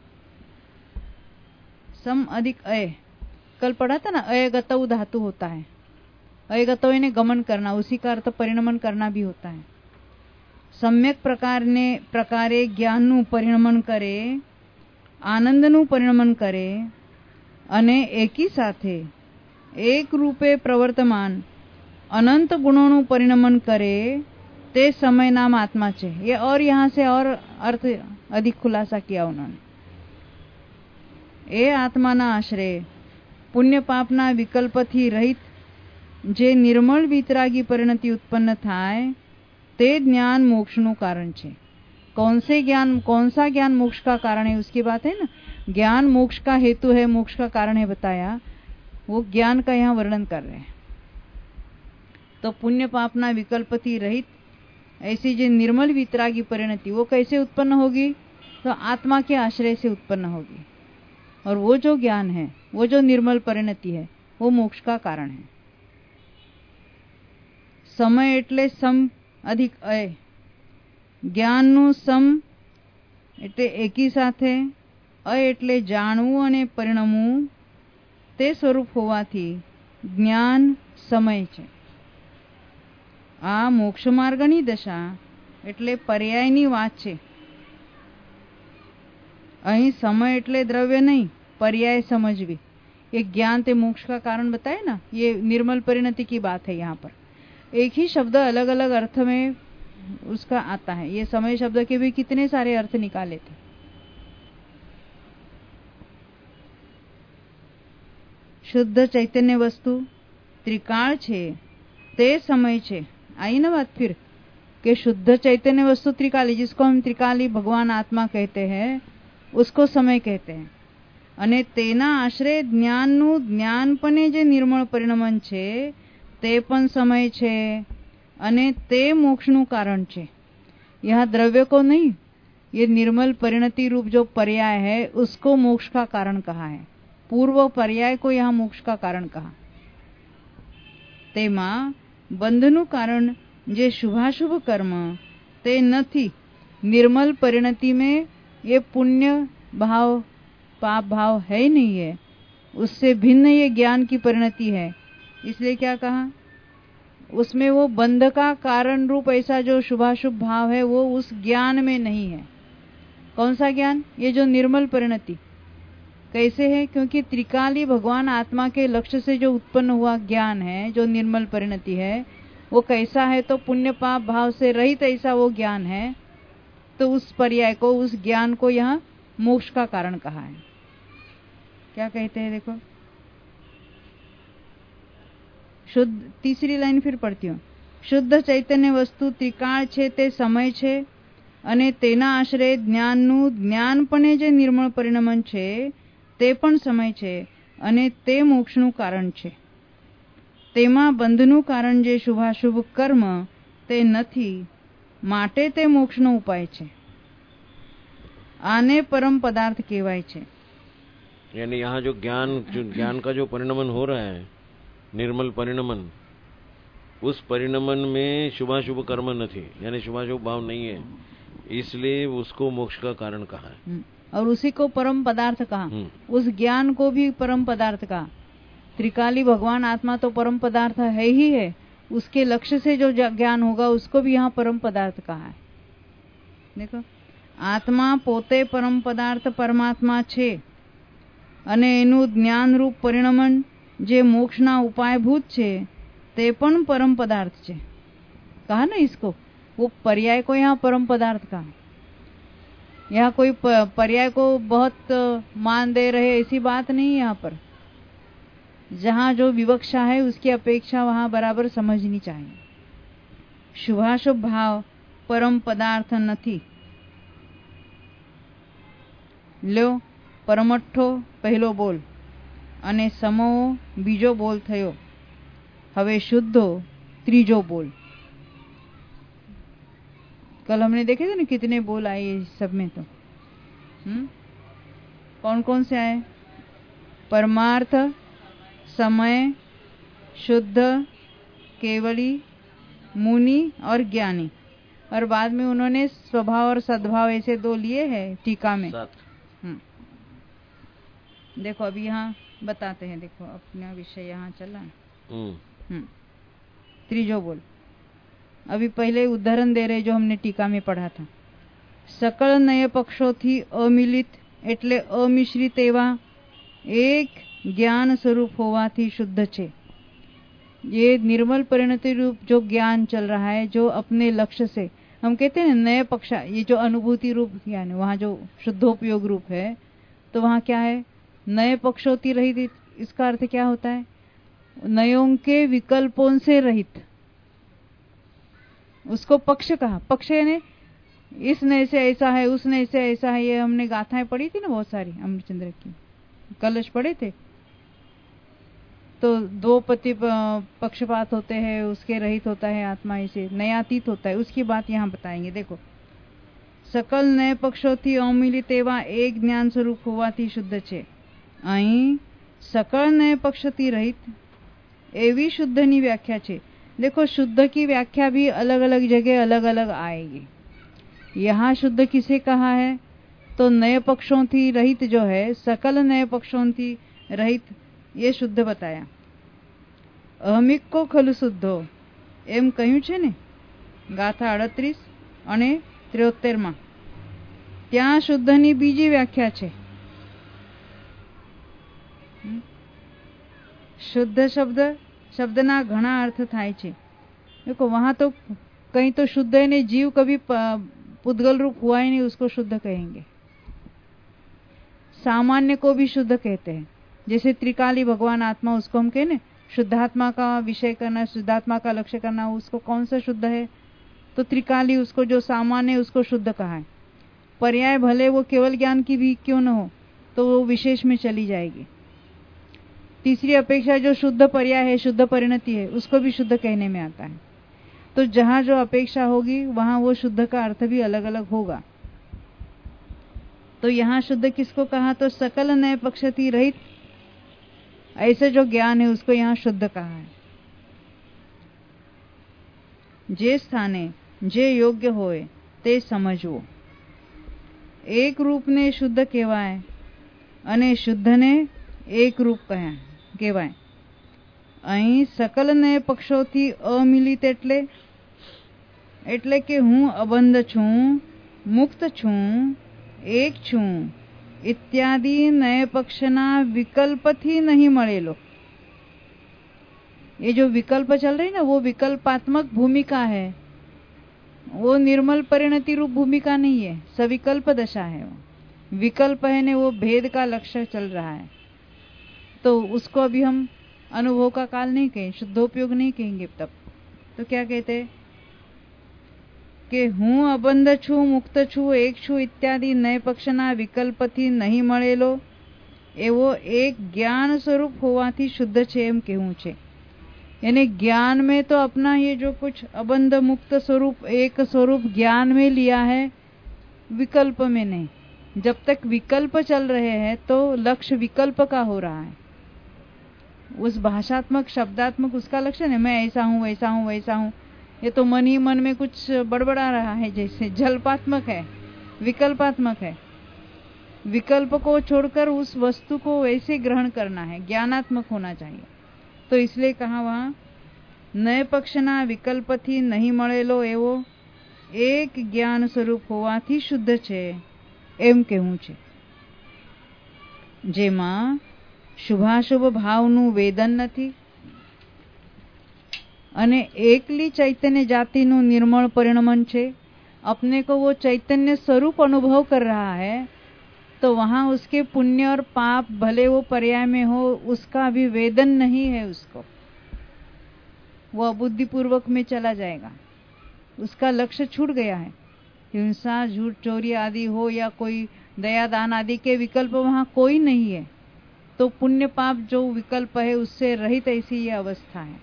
सम अधिक अय, कल पढ़ा था ना, अयगतौ धातु होता है। अयगतौ ने गमन करना, उसी का अर्थ परिणमन करना भी होता है। सम्यक प्रकारे ज्ञानનું પરિણમન કરે, આનંદનું પરિણમન કરે અને એકી સાથે એક રૂપે પ્રવર્તમાન अनंत गुणों परिणमन करे, ते समय नाम आत्मा छे। ये और यहाँ से और अर्थ अधिक खुलासा किया उन्होंने। ए आत्माना आश्रय पुण्य पापना विकल्पथी रहित जे निर्मल वितरागी परिणति उत्पन्न थाय ते ज्ञान मोक्षनु कारण छे। कौन सा ज्ञान मोक्ष का कारण है उसकी बात है ना। ज्ञान मोक्ष का हेतु है, मोक्ष का कारण है बताया, वो ज्ञान का यहाँ वर्णन कर रहे हैं। तो पुण्य पापना विकल्पथी रहित ऐसी जो निर्मल वितरागी परिणति वो कैसे उत्पन्न होगी? तो आत्मा के आश्रय से उत्पन्न होगी। और वो जो ज्ञान है, वो जो निर्मल परिणति है, वो मोक्ष का कारण है। समय એટલે સમ अधिक अय। જ્ઞાનનું સમ એટલે એકી સાથે, અય એટલે જાણવું અને પરિણમવું, તે સ્વરૂપ હોવાથી જ્ઞાન સમય છે। આ મોક્ષ માર્ગની દશા એટલે પર્યાયની વાત છે। અહીં समय એટલે દ્રવ્ય नहीं, पर्याय समझवी। ये ज्ञान ते मोक्ष का कारण बताए ना, ये निर्मल परिणति की बात है। यहाँ पर एक ही शब्द अलग अलग अर्थ में उसका आता है। ये समय शब्द के भी कितने सारे अर्थ निकाले थे। शुद्ध चैतन्य वस्तु त्रिकाल छे, ते समय छे। आई ना बात फिर, कि शुद्ध चैतन्य वस्तु त्रिकाली, जिसको हम त्रिकाली भगवान आत्मा कहते हैं, उसको समय कहते हैं. અને તેના આશ્રય જ્ઞાનનું જ્ઞાનપણે જે નિર્મળ પરિણમન છે તે પણ સમય છે અને તે મોક્ષનું કારણ છે. यह द्रव्य को नहीं, ये निर्मल परिणति रूप जो पर्याय है उसको मोक्ष का कारण कहा है. पूर्व पर्याय को यहाँ मोक्ष का कारण कहा. તેમાં બંધનું કારણ જે શુભાશુભ કર્મ તે નથી. निर्मल परिणति में ये पुण्य भाव पाप भाव है ही नहीं है, उससे भिन्न ये ज्ञान की परिणति है. इसलिए क्या कहा, उसमें वो बंध का कारण रूप ऐसा जो शुभाशुभ भाव है वो उस ज्ञान में नहीं है. कौन सा ज्ञान? ये जो निर्मल परिणति. कैसे है? क्योंकि त्रिकाली भगवान आत्मा के लक्ष्य से जो उत्पन्न हुआ ज्ञान है, जो निर्मल परिणति है, वो कैसा है? तो पुण्य पाप भाव से रहित ऐसा वो ज्ञान है. तो उस पर्याय को, उस ज्ञान को यहाँ मोक्ष का कारण कहा है. क्या कहते हैं देखो, शुद्ध, तीसरी लाइन फिर पढ़ती हूँ. शुद्ध चैतन्य वस्तु त्रिकाળ છે તે સમય છે અને તેના આશ્રય જ્ઞાનનું જ્ઞાનપણે જે નિર્મળ પરિણમન છે તે પણ સમય છે અને તે મોક્ષનું કારણ છે. તેમાં બંધનું કારણ જે શુભાશુભ કર્મ તે નથી, માટે તે મોક્ષનો ઉપાય છે. આને પરમ પદાર્થ કહેવાય છે. यानी यहाँ जो ज्ञान का जो परिणमन हो रहा है, निर्मल परिणमन, उस परिणमन में शुभाशुभ कर्म नहीं, यानी शुभाशुभ भाव नहीं है, इसलिए उसको मोक्ष का कारण कहा है. और उसी को परम पदार्थ कहा. उस ज्ञान को भी परम पदार्थ कहा. त्रिकाली भगवान आत्मा तो परम पदार्थ है ही है, उसके लक्ष्य से जो ज्ञान होगा उसको भी यहाँ परम पदार्थ कहा है. देखो, आत्मा पोते परम पदार्थ परमात्मा छे અને એનું જ્ઞાન રૂપ પરિણમન જે મોક્ષના ઉપાયભૂત છે તે પણ પરમ પદાર્થ છે. कहा ना इसको, वो पर्याय को यहाँ परम पदार्थ कहा. यहाँ कोई पर्याय को बहुत मान दे रहे ऐसी बात नहीं है. यहाँ पर जहाँ जो विवक्षा है उसकी अपेक्षा वहाँ बराबर समझनी चाहिए. शुभाशुभ भाव परम पदार्थ નથી. लो, परमठ्ठो पहलो बोल અને સમો બીજો બોલ થયો. હવે શુદ્ધો ત્રીજો बोल. कल हमने देखे थे ना कितने बोल आए सब में. तो कौन कौन से आए? परमार्थ, समय, शुद्ध, केवली, मुनि और ज्ञानी. और बाद में उन्होंने स्वभाव और सद्भाव ऐसे दो लिए हैं टीका में. देखो अभी यहाँ बताते हैं. देखो अपना विषय यहाँ चला. त्रीजो बोल. अभी पहले उदाहरण दे रहे जो हमने टीका में पढ़ा था. सकल नय पक्षोथी अमिलित એટલે અમિશ્રિત એવા એક ज्ञान स्वरूप होवाथी शुद्ध छे. ये निर्मल परिणति रूप जो ज्ञान चल रहा है, जो अपने लक्ष्य से हम कहते हैं नए पक्ष, ये जो अनुभूति रूप ज्ञान है, वहाँ जो शुद्धोपयोग रूप है, तो वहाँ क्या है? नए पक्षोती रहित. इसका अर्थ क्या होता है? नयों के विकल्पों से रहित. उसको पक्ष कहा. पक्ष यानी इस नए से ऐसा है, उस नए से ऐसा है. ये हमने गाथाएं पढ़ी थी ना बहुत सारी, अमृतचंद्र की कलश पढ़े थे. तो दो पति पक्षपात होते हैं, उसके रहित होता है आत्मा, इसे नयातीत होता है. उसकी बात यहाँ बताएंगे. देखो, सकल नए पक्षोथी अमिलित एवा एक ज्ञान स्वरूप होवाथी शुद्ध छे. અહીં सकल नए पक्षથી रहित एवी शुद्धनी व्याख्या छे. देखो, शुद्ध की व्याख्या भी अलग अलग जगह अलग अलग आएगी. यहाँ शुद्ध किसे कहा है? तो नए पक्षों थी रहित जो है, सकल नए पक्षों थी रहित, ये शुद्ध बताया. अहमिक को खलु शुद्धो एम कह્યું છે ને ગાથા 38 અને 73 માં. ત્યાં શુદ્ધની બીજી વ્યાખ્યા છે. शुद्ध शब्दना घना अर्थ थाय छे. देखो, वहां तो कहीं तो शुद्ध है नहीं, जीव कभी पुद्गल रूप हुआ ही नहीं, उसको शुद्ध कहेंगे. सामान्य को भी शुद्ध कहते हैं. जैसे त्रिकाली भगवान आत्मा, उसको हम कहें शुद्धात्मा का विषय करना, शुद्धात्मा का लक्ष्य करना, उसको कौन सा शुद्ध है? तो त्रिकाली उसको जो सामान्य उसको शुद्ध कहा है। पर्याय भले वो केवल ज्ञान की भी क्यों न हो तो वो विशेष में चली जाएगी। तीसरी अपेक्षा जो शुद्ध पर्याय है, शुद्ध परिणति है, उसको भी शुद्ध कहने में आता है। तो जहां जो अपेक्षा होगी वहां वो शुद्ध का अर्थ भी अलग अलग होगा। तो यहाँ शुद्ध किसको कहा? तो सकल नए पक्षती रहित ऐसे जो ज्ञान है उसको यहाँ शुद्ध कहा है। जे स्थाने जे योग्य होए ते समझवो। एक रूप ने शुद्ध कહેવાય અને શુદ્ધને એક રૂપ કહેવાય। અહીં સકલ ને પક્ષોથી અમિલિત એટલે કે હું અબંધ છું, મુક્ત છું, એક છું इत्यादि नए पक्षना विकल्पથી नहीं મળેલો। ये जो विकल्प चल रही ना वो विकल्पात्मक भूमिका है, वो निर्मल परिणति रूप भूमिका नहीं है, सविकल्प दशा है। वो विकल्प है ने वो भेद का लक्ष्य चल रहा है। तो उसको अभी हम अनुभव का काल नहीं कहें, शुद्धोपयोग नहीं कहेंगे तब। तो क्या कहते हैं कि હું અબંધ છું, મુક્ત છું, એક છું इत्यादि नए पक्षना विकल्पથી नहीं મળેલો એવો એક ज्ञान स्वरूप હોવાથી शुद्ध છે એમ કહેવું છે। यानी ज्ञान में तो अपना ये जो कुछ अबंध मुक्त स्वरूप एक स्वरूप ज्ञान में लिया है, विकल्प में नहीं। जब तक विकल्प चल रहे हैं तो लक्ष्य विकल्प का हो रहा है। उस भाषात्मक शब्दात्मक उसका लक्ष्य है, मैं ऐसा हूं वैसा हूं वैसा हूं, ये तो मन ही मन में कुछ बड़बड़ा रहा है, जैसे जल्पात्मक है, विकल्पात्मक है। विकल्प को छोड़कर उस वस्तु को वैसे ग्रहण करना है, ज्ञानात्मक होना चाहिए। तो इसलिए कहा वहां नए पक्षना विकल्पથી नहीं મળેલો એવો એક જ્ઞાન સ્વરૂપ હોવાથી શુદ્ધ છે એમ કહેવું છે। જેમાં શુભાશુભ ભાવનું વેદન નથી અને એકલી चैतन्य जातिનું निर्मल परिणमन છે। अपने को वो चैतन्य स्वरूप अनुभव कर रहा है तो वहां उसके पुण्य और पाप भले वो पर्याय में हो उसका भी वेदन नहीं है। उसको वो अबुद्धि पूर्वक में चला जाएगा, उसका लक्ष्य छूट गया है। हिंसा झूठ चोरी आदि हो या कोई दया दान आदि के विकल्प वहां कोई नहीं है। तो पुण्य पाप जो विकल्प है उससे रहित ऐसी ये अवस्था है।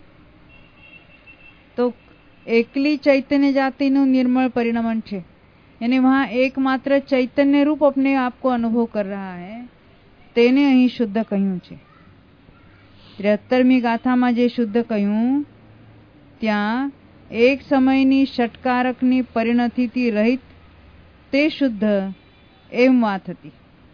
तो एकली चैतन्य जातिનું निर्मल परिणमन છે, यानी वहां एकमात्र चैतन्य रूप अपने आप को अनुभव कर रहा है, તેને અહીં શુદ્ધ કહ્યું છે। 73મી ગાથામાં જે શુદ્ધ કહ્યું ત્યાં એક સમયની ષટકારકની પરિણતિથી રહિત તે શુદ્ધ એમ વાત હતી।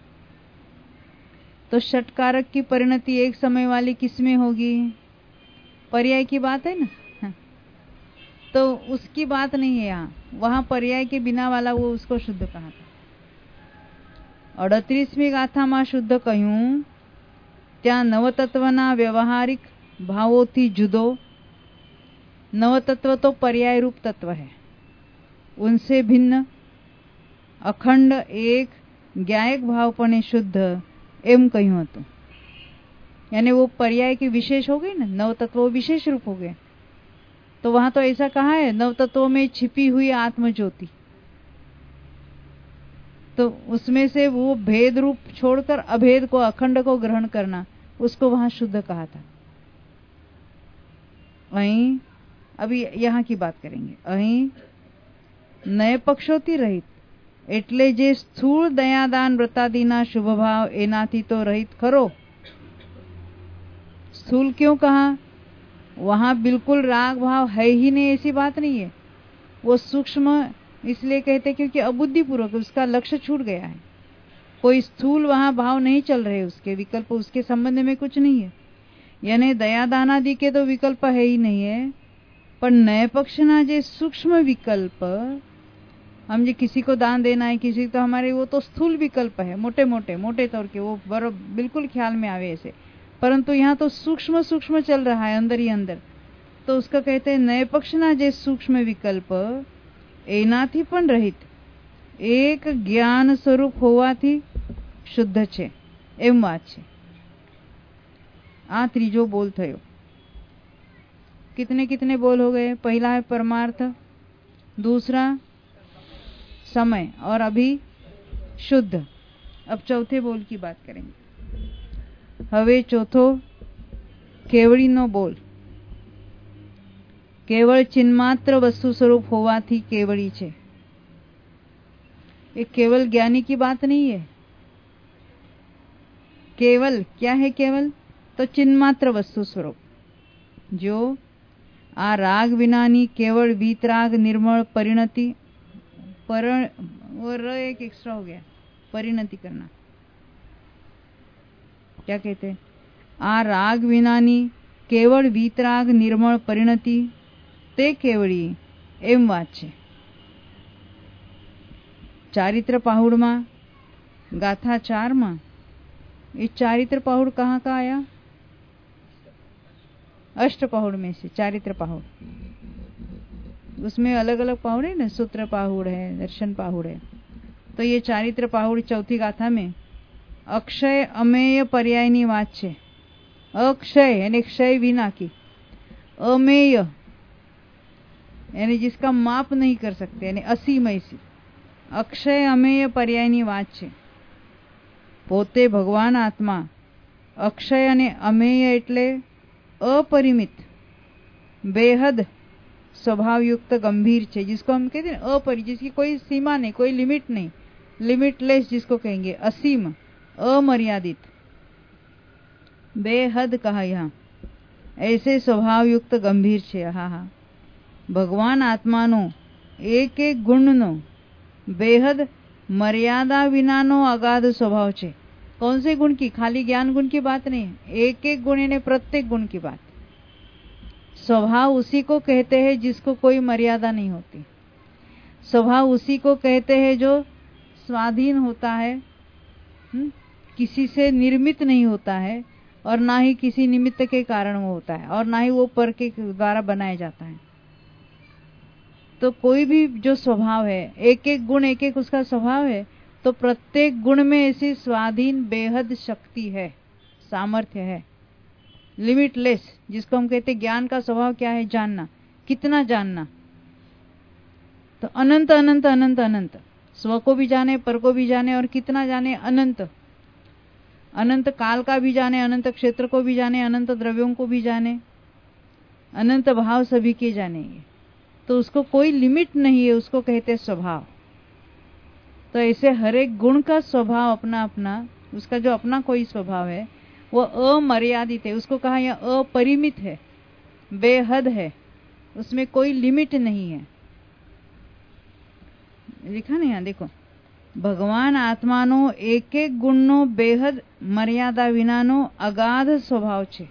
तो षटकारक की परिणति एक समय वाली किसमें होगी? पर्याय की बात है ना, तो उसकी बात नहीं है यहाँ। वहां पर्याय के बिना वाला वो उसको शुद्ध कहा था। 38મી ગાથામાં શુદ્ધ કહ્યું ત્યાં નવતત્વના વ્યવહારિક ભાવોથી जुदो। नवतत्व तो पर्याय रूप तत्व है, उनसे भिन्न अखंड एक ज्ञायक भावपणे शुद्ध एम કહ્યું હતું। यानी वो पर्याय के विशेष हो गए ना, नवतत्व विशेष रूप हो गए। तो वहां तो ऐसा कहा है नवतत्वों में छिपी हुई आत्मज्योति, तो उसमें से वो भेद रूप छोड़कर अभेद को अखंड को ग्रहण करना, उसको वहां शुद्ध कहा था। वहीं अभी यहाँ की बात करेंगे। અહીં નય પક્ષોથી રહિત એટલે જે સ્થૂળ દયાદાન વ્રતાદિના શુભ ભાવ એનાથી તો રહિત ખરો। स्थूल क्यों कहा? वहां बिल्कुल राग भाव है ही नहीं, ऐसी बात नहीं है। वो सूक्ष्म इसलिए कहते क्योंकि अबुद्धिपूर्वक उसका लक्ष्य छूट गया है। कोई स्थूल वहां भाव नहीं चल रहे, उसके विकल्प उसके संबंध में कुछ नहीं है। यानी दयादान आदि के तो विकल्प है ही नहीं है, पर नए पक्षना जे सूक्ष्म विकल्प, हम जो किसी को दान देना है किसी तो हमारे वो तो स्थूल विकल्प है, मोटे तौर के वो बिल्कुल ख्याल में आवे ऐसे। परंतु यहाँ तो सूक्ष्म सूक्ष्म चल रहा है अंदर ही अंदर। तो उसका कहते हैं नए पक्षना जे सूक्ष्म विकल्प एनाथी पण रहित एक ज्ञान स्वरूप होवाथी शुद्ध छे एम बात छे। आ त्रीजो बोल थयो। कितने कितने बोल हो गए? पहला है परमार्थ, दूसरा समय, और अभी शुद्ध। अब चौथे बोल की बात करेंगे। हवे चौथो केवड़ी नो बोल। केवल चिन्मात्र वस्तु स्वरूप होवाथी केवड़ी छे। ये केवल ज्ञानी की बात नहीं है। केवल क्या है? केवल तो चिन्मात्र वस्तु स्वरूप, जो आ राग विनानी केवल वीतराग निर्मल परिणति और एक एक्स्ट्रा हो गया, परिणति करना। क्या कहते हैं? आ राग विनानी केवल वीतराग निर्मल परिणति ते केवड़ी एम વાત છે। चारित्र पाहुड़ में गाथा 4 में ये चारित्र पाहुड़ कहाँ का आया? अष्ट पाहुड़ में से चारित्र पाहुड़। उसमें अलग अलग पाहुड़ है ना, सूत्र पाहुड़ है, दर्शन पाहुड़ है। तो ये चारित्र पाहुड़ चौथी गाथा में अक्षय अमेय पर्यायनी વાત છે। अक्षय यानी क्षय विना की, अमेय यानी जिसका माप नहीं कर सकते, यानी असीम ऐसी। अक्षय अमेय पर्यायनी વાત છે। પોતે ભગવાન આત્મા અક્ષય અને અમેય એટલે अपरिमित, बेहद स्वभावयुक्त गंभीर छे, जिसको हम कहते हैं अपरिमित, जिसकी कोई सीमा नहीं, कोई लिमिट नहीं, लिमिटलेस जिसको कहेंगे, असीम, अमर्यादित, बेहद कहा यहाँ, ऐसे स्वभावयुक्त गंभीर छे। हाँ, भगवान आत्मानो एक एक गुणनो बेहद मर्यादा विनानो अगाध स्वभाव छे। कौन से गुण की? खाली ज्ञान गुण की बात नहीं, एक एक गुण यानी प्रत्येक गुण की बात। स्वभाव उसी को कहते हैं जिसको कोई मर्यादा नहीं होती। स्वभाव उसी को कहते हैं जो स्वाधीन होता है, किसी से निर्मित नहीं होता है, और ना ही किसी निमित्त के कारण वो होता है, और ना ही वो पर के द्वारा बनाया जाता है। तो कोई भी जो स्वभाव है, एक एक गुण एक एक उसका स्वभाव है, तो प्रत्येक गुण में ऐसी स्वाधीन बेहद शक्ति है, सामर्थ्य है, लिमिटलेस, जिसको हम कहते हैं ज्ञान का स्वभाव क्या है? जानना, कितना जानना। तो अनंत अनंत अनंत अनंत, स्व को भी जाने, पर को भी जाने, और कितना जाने? अनंत। अनंत काल का भी जाने, अनंत क्षेत्र को भी जाने, अनंत द्रव्यों को भी जाने, अनंत भाव सभी के जानेंगे। तो उसको कोई लिमिट नहीं है, उसको कहते हैं स्वभाव। तो ऐसे हर एक गुण का स्वभाव अपना अपना, उसका जो अपना कोई स्वभाव है वो अमर्यादित है। उसको कहा यह अपरिमित है, बेहद है, उसमें कोई लिमिट नहीं है। लिखा नहीं यहाँ देखो, भगवान आत्मानो एक एक गुणनो बेहद मर्यादा विनानो अगाध स्वभाव छे।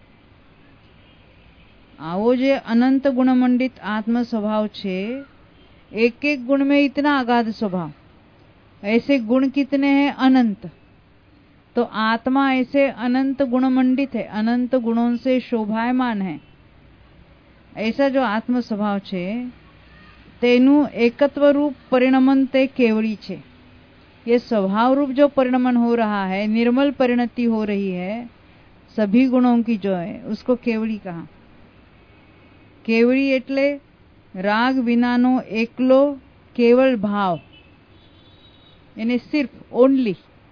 आवो जे अनंत गुणमंडित आत्म स्वभाव छे, एक एक गुण में इतना अगाध स्वभाव, ऐसे गुण कितने हैं? अनंत। तो आत्मा ऐसे अनंत गुणमंडित है, अनंत गुणों से शोभायमान है। ऐसा जो आत्म स्वभाव छे तेनु एकत्व रूप परिणमन ते केवड़ी छे। ये स्वभाव रूप जो परिणमन हो रहा है, निर्मल परिणति हो रही है सभी गुणों की जो है, उसको केवड़ी कहा। केवड़ी एटले राग विनानो एकलो केवल भाव, यानी सिर्फ ओनली।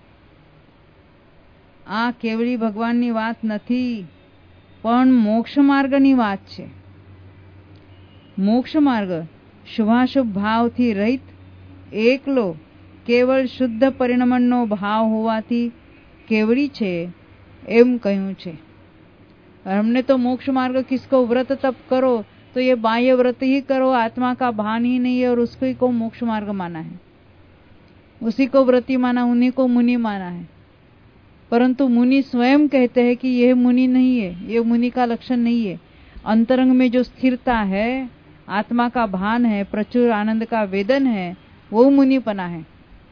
आ केवड़ी भगवाननी વાત નથી, પણ મોક્ષ માર્ગની વાત છે। મોક્ષ માર્ગ શુભાશુભ ભાવથી રહિત એકલો કેવળ શુદ્ધ પરિણમનનો ભાવ હોવાથી કેવડી છે એમ કહ્યું છે। और हमने तो मोक्ष मार्ग किसको? व्रत तप करो तो ये बाह्य व्रत ही करो, आत्मा का भान ही नहीं है, और उसको ही को मोक्ष मार्ग माना है, उसी को व्रती माना, उन्हीं को मुनि माना है। परंतु मुनि स्वयं कहते हैं कि यह मुनि नहीं है, यह मुनि का लक्षण नहीं है। अंतरंग में जो स्थिरता है, आत्मा का भान है, प्रचुर आनंद का वेदन है, वो मुनिपना है।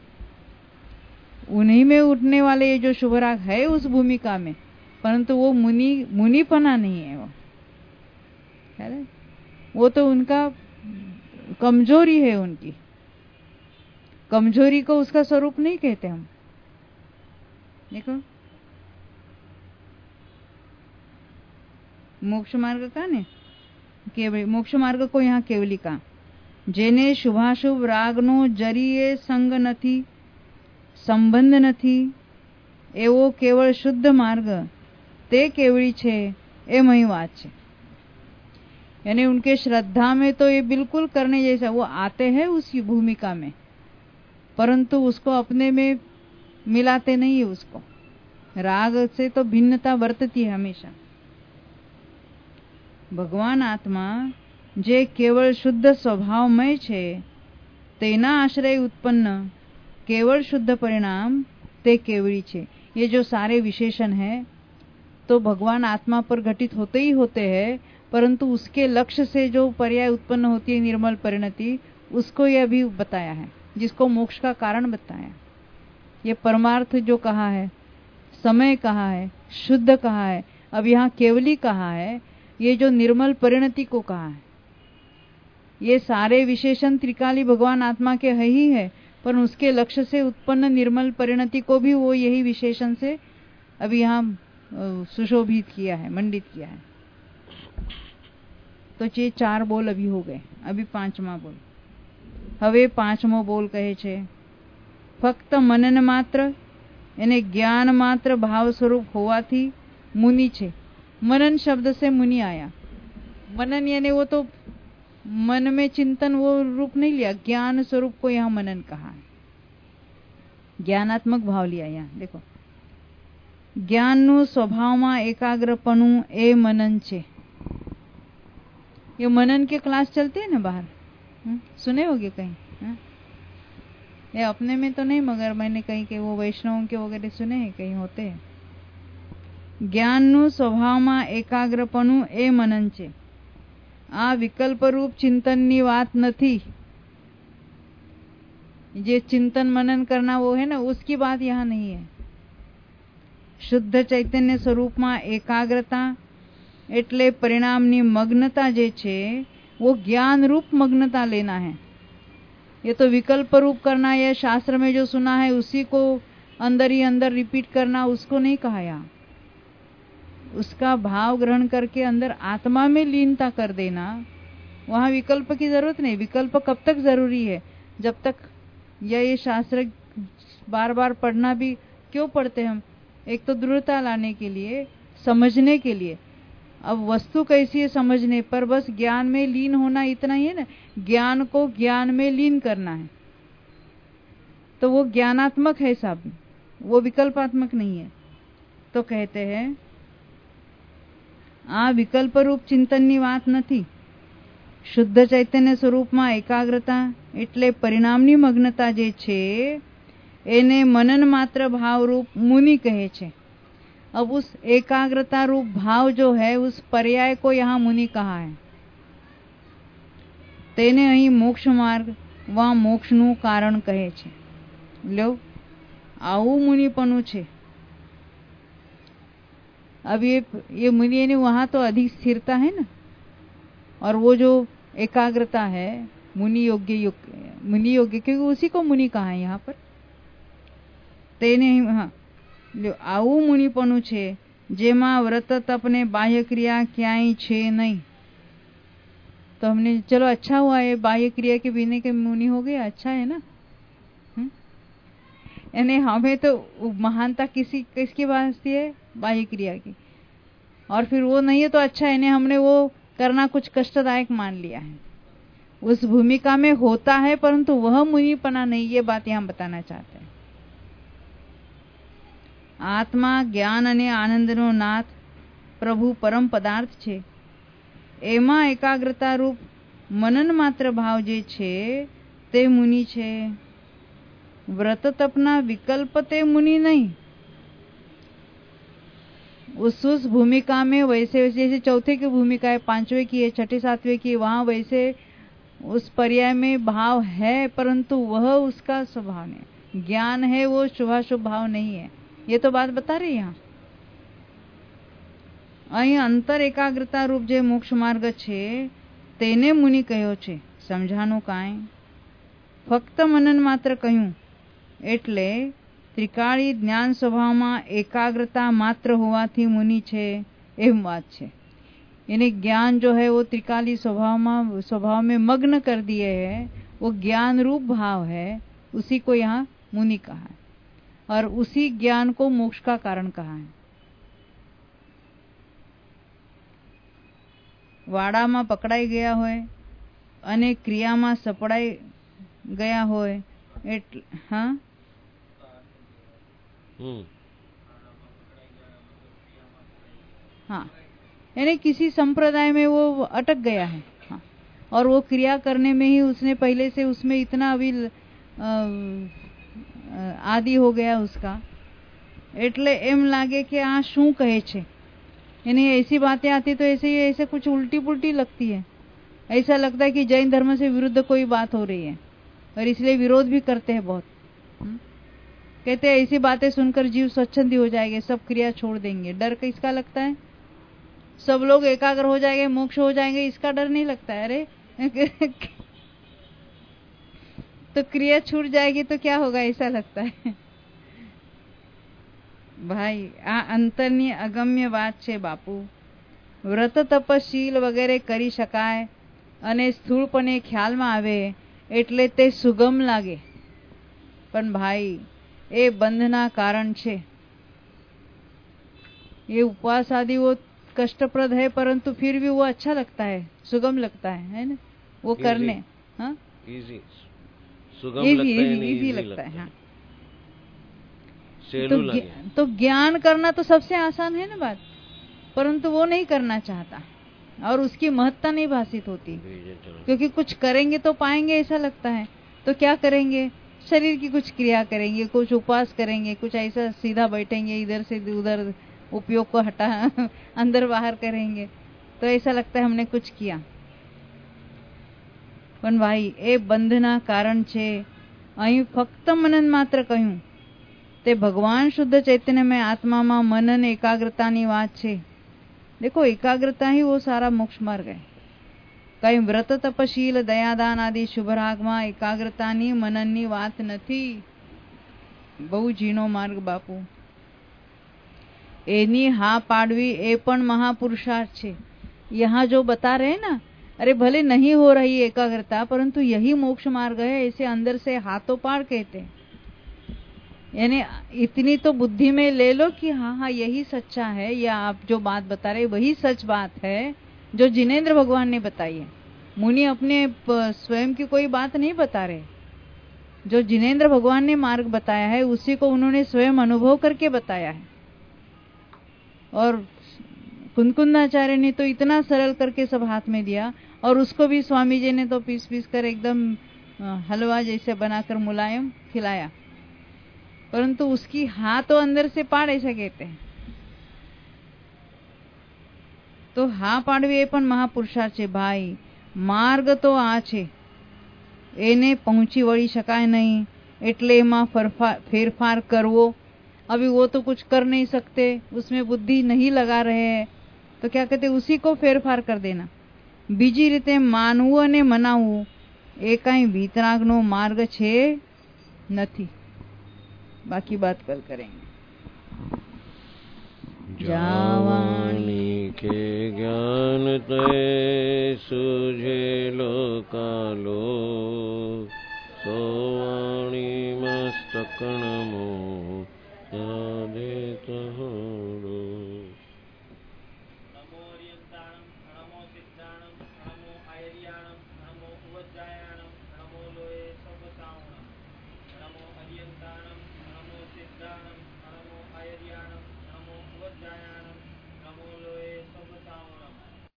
उन्हीं में उठने वाले ये जो शुभराग है उस भूमिका में, परंतु वो मुनिपना नहीं है। वो तो उनका कमजोरी है, उनकी कमजोरी को उसका स्वरूप नहीं कहते हम। देखो मोक्ष मार्ग का ने केवली, मोक्ष मार्ग को यहाँ केवली का। જેને શુભાશુભ રાગનો જરીએ સંગ નથી, સંબંધ નથી, એવો કેવળ શુદ્ધ मार्ग તે केवड़ी छे, ये मही बात छे। यानी उनके श्रद्धा में तो ये बिल्कुल करने जैसा, वो आते हैं उसी भूमिका में, परंतु उसको अपने में मिलाते नहीं है। उसको राग से तो भिन्नता वर्तती है हमेशा। भगवान आत्मा जे केवल शुद्ध स्वभावमय छे, तेना आश्रय उत्पन्न केवल शुद्ध परिणाम ते केवड़ी छे। ये जो सारे विशेषण है तो भगवान आत्मा पर घटित होते ही होते हैं, परंतु उसके लक्ष्य से जो पर्याय उत्पन्न होती है निर्मल परिणति, उसको ये अभी बताया है, जिसको मोक्ष का कारण बताया। ये परमार्थ जो कहा है, समय कहा है, शुद्ध कहा है, अब यहाँ केवली कहा है, ये जो निर्मल परिणति को कहा है। ये सारे विशेषण त्रिकाली भगवान आत्मा के है ही है, पर उसके लक्ष्य से उत्पन्न निर्मल परिणति को भी वो यही विशेषण से अभी यहाँ सुशोभित किया है, मंडित किया है। तो ये 4 बोल अभी हो गए, अभी 5वां बोल। हवे 5मो बोल कहे छे, फक्त मनन मात्र यानी ज्ञान मात्र भाव स्वरूप होवाथी मुनि छे। मनन शब्द से मुनि आया। मनन यानी वो तो मन में चिंतन वो रूप नहीं लिया, ज्ञान स्वरूप को यहाँ मनन कहा है, ज्ञानात्मक भाव लिया। यहाँ देखो, ज्ञाननु स्वभावમાં एकाग्रपणु ए मनन छे। ये मनन के क्लास चलते हैं ना बाहर, सुने होगे कहीं? ये अपने में तो नहीं, मगर मैंने कहीं के वो वैष्णवों के वगैरह सुने हैं, कहीं होते हैं। ज्ञाननु स्वभावમાં एकाग्रपणु ए मनन छे। आ विकल्प रूप चिंतननी बात नहीं। जे चिंतन मनन करना वो है ना, उसकी बात यहाँ नहीं है। शुद्ध चैतन्य स्वरूप में एकाग्रता एटले परिणामनी मग्नता जे छे, वो ज्ञान रूप मग्नता लेना है। ये तो विकल्प रूप करना, या शास्त्र में जो सुना है उसी को अंदर ही अंदर रिपीट करना, उसको नहीं कहा यहाँ। उसका भाव ग्रहण करके अंदर आत्मा में लीनता कर देना, वहां विकल्प की जरूरत नहीं। विकल्प कब तक जरूरी है? जब तक ये शास्त्र बार बार पढ़ना भी क्यों पढ़ते हम? एक तो दृढ़ता लाने के लिए, समझने के लिए। अब वस्तु कैसी है समझने पर बस ज्ञान में लीन होना इतना ही है ना। ज्ञान को ज्ञान में लीन करना है, तो वो ज्ञानात्मक है सब, वो विकल्पात्मक नहीं है। तो कहते हैं आ विकल्प रूप चिंतननी बात नहीं। शुद्ध चैतन्य स्वरूप में एकाग्रता एटले परिणामनी मग्नता जे छे, एने मनन मात्र भाव रूप मुनि कहे छे। अब उस एकाग्रता रूप भाव जो है, उस पर्याय को यहाँ मुनि कहा है। तेने अहीं मोक्ष मार्ग वा मोक्षनु कारण कहे छे। लो आवु मुनिपनु छे। अब ये मुनि यानी वहां तो अधिक स्थिरता है ना, और वो जो एकाग्रता है मुनि योग्य क्योंकि उसी को मुनि कहा है यहाँ पर। तेने हाँ आवु मुनिपनु छे, जेमा व्रत तप ने बाह्य क्रिया क्यांय छे नहीं। तो हमने चलो अच्छा हुआ, ये बाह्य क्रिया के बिना के मुनि हो गए, अच्छा है ना। यानी हमें तो महानता किसकी वास्ते है? बाह्य क्रिया की। और फिर वो नहीं है तो अच्छा है, हमने वो करना कुछ कष्टदायक मान लिया है। उस भूमिका में होता है, परंतु वह मुनिपना नहीं, ये बात यहाँ बताना चाहते हैं। आत्मा ज्ञान अने आनंदनो नाथ प्रभु परम पदार्थ छे। एमा एकाग्रता रूप मनन मात्र भाव जे छे ते मुनि छे। व्रत तपना विकल्प ते मुनि नहीं। उस भूमिका में वैसे जैसे चौथे की भूमिका है, 5वें की है, 6ठे 7वें की, वहां वैसे उस पर्याय में भाव है, परंतु वह उसका स्वभाव नहीं। ज्ञान है, वो शुभाशुभ भाव नहीं है। ये तो बात बता रही यहाँ। અહીં અંતર એકાગ્રતા રૂપ જે મોક્ષ માર્ગ છે તેને મુનિ કહ્યો છે। સમજાનું કાંઈ? ફક્ત મનન માત્ર કહ્યું એટલે ત્રિકાળી જ્ઞાન સ્વભાવમાં એકાગ્રતા માત્ર હોવાથી મુનિ છે એમ વાત છે। यानी ज्ञान जो है वो त्रिकाली स्वभाव में मग्न कर दिए है, वो ज्ञान रूप भाव है, उसी को यहाँ मुनि कहा है और उसी ज्ञान को मोक्ष का कारण कहा है। वाड़ाમાં પકડાઈ ગયા હોય અને ક્રિયામાં સપડાઈ ગયા હોય એટલે हाँ हाँ यानी किसी संप्रदाय में वो अटक गया है, हाँ, और वो क्रिया करने में ही उसने पहले से उसमें इतना अभी आदि हो गया उसका, એટલે એમ લાગે कि आ શું કહે છે, यानी ऐसी बातें आती तो ऐसे कुछ उल्टी पुल्टी लगती है, ऐसा लगता है कि जैन धर्म से विरुद्ध कोई बात हो रही है और इसलिए विरोध भी करते हैं बहुत। कहते हैं ऐसी बातें सुनकर जीव स्वच्छंदी हो जाएंगे, सब क्रिया छोड़ देंगे। डर किसका लगता है? सब लोग एकाग्र हो जाएंगे, मोक्ष हो जाएंगे, इसका डर नहीं लगता है। अरे तो क्रिया छूट जाएगी तो क्या होगा, ऐसा लगता है। ભાઈ આ અંતરની અગમ્ય વાત છે બાપુ। વ્રત તપશીલ વગેરે કરી શકાય અને સ્થૂળપણે ખ્યાલમાં આવે એટલે તે સુગમ લાગે, પણ ભાઈ એ બંધના કારણ છે। ये उपवास आदि वो कष्टप्रद है, परंतु फिर भी वो अच्छा लगता है, सुगम लगता है ना वो करने। हाँ इजी, सुगम लगता है, इजी लगता है। हाँ तो ज्ञान करना तो सबसे आसान है ना बात, परंतु वो नहीं करना चाहता और उसकी महत्ता नहीं भाषित होती, क्योंकि कुछ करेंगे तो पाएंगे ऐसा लगता है। तो क्या करेंगे? शरीर की कुछ क्रिया करेंगे, कुछ उपवास करेंगे, कुछ ऐसा सीधा बैठेंगे, इधर से उधर उपयोग को हटा अंदर बाहर करेंगे, तो ऐसा लगता है हमने कुछ किया। પણ ભાઈ એ બંધના કારણ છે। અહીં ફક્ત મનન માત્ર કહ્યું તે ભગવાન શુદ્ધ ચૈતન્યમય આત્મામાં મનન એકાગ્રતાની વાત છે। देखो एकाग्रता ही वो सारा मोक्ष मार्ग है। कई व्रत तपशील दयादान आदि शुभरागમાં एकाग्रताની मननની વાત નથી, બહુ ઝીણો માર્ગ બાપુ। એની હા પાડવી એ પણ महापुरुषार्थ છે। यहाँ जो बता रहे हैं ना, अरे भले नहीं हो रही एकाग्रता, परंतु यही मोक्ष मार्ग है, ऐसे अंदर से हाथों पार कहते हैं। यानी इतनी तो बुद्धि में ले लो कि हाँ हाँ यही सच्चा है, या आप जो बात बता रहे वही सच बात है जो जिनेंद्र भगवान ने बताई है। मुनि अपने स्वयं की कोई बात नहीं बता रहे, जो जिनेंद्र भगवान ने मार्ग बताया है उसी को उन्होंने स्वयं अनुभव करके बताया है। और कुंदकुंदाचार्य ने तो इतना सरल करके सब हाथ में दिया, और उसको भी स्वामी जी ने तो पीस पीस कर एकदम हलवा जैसे बनाकर मुलायम खिलाया, परंतु उसकी हाँ तो अंदर से पाड़ ऐसा कहते हैं। तो हाँ पाड़वी એ પણ महापुरुषार्थ છે भाई। मार्ग तो आ છે, એને પહોંચી વળી શકાય નહીં, એટલે એમાં फेरफार करवो। अभी वो तो कुछ कर नहीं सकते, उसमें बुद्धि नहीं लगा रहे हैं, तो क्या कहते उसी को फेरफार कर देना। બીજી રીતે માનવું અને મનાવવું એ કાંઈ વિતરાગનો માર્ગ છે નથી। बाकी बात कल करेंगे। जावानी के ज्ञान ते सूझे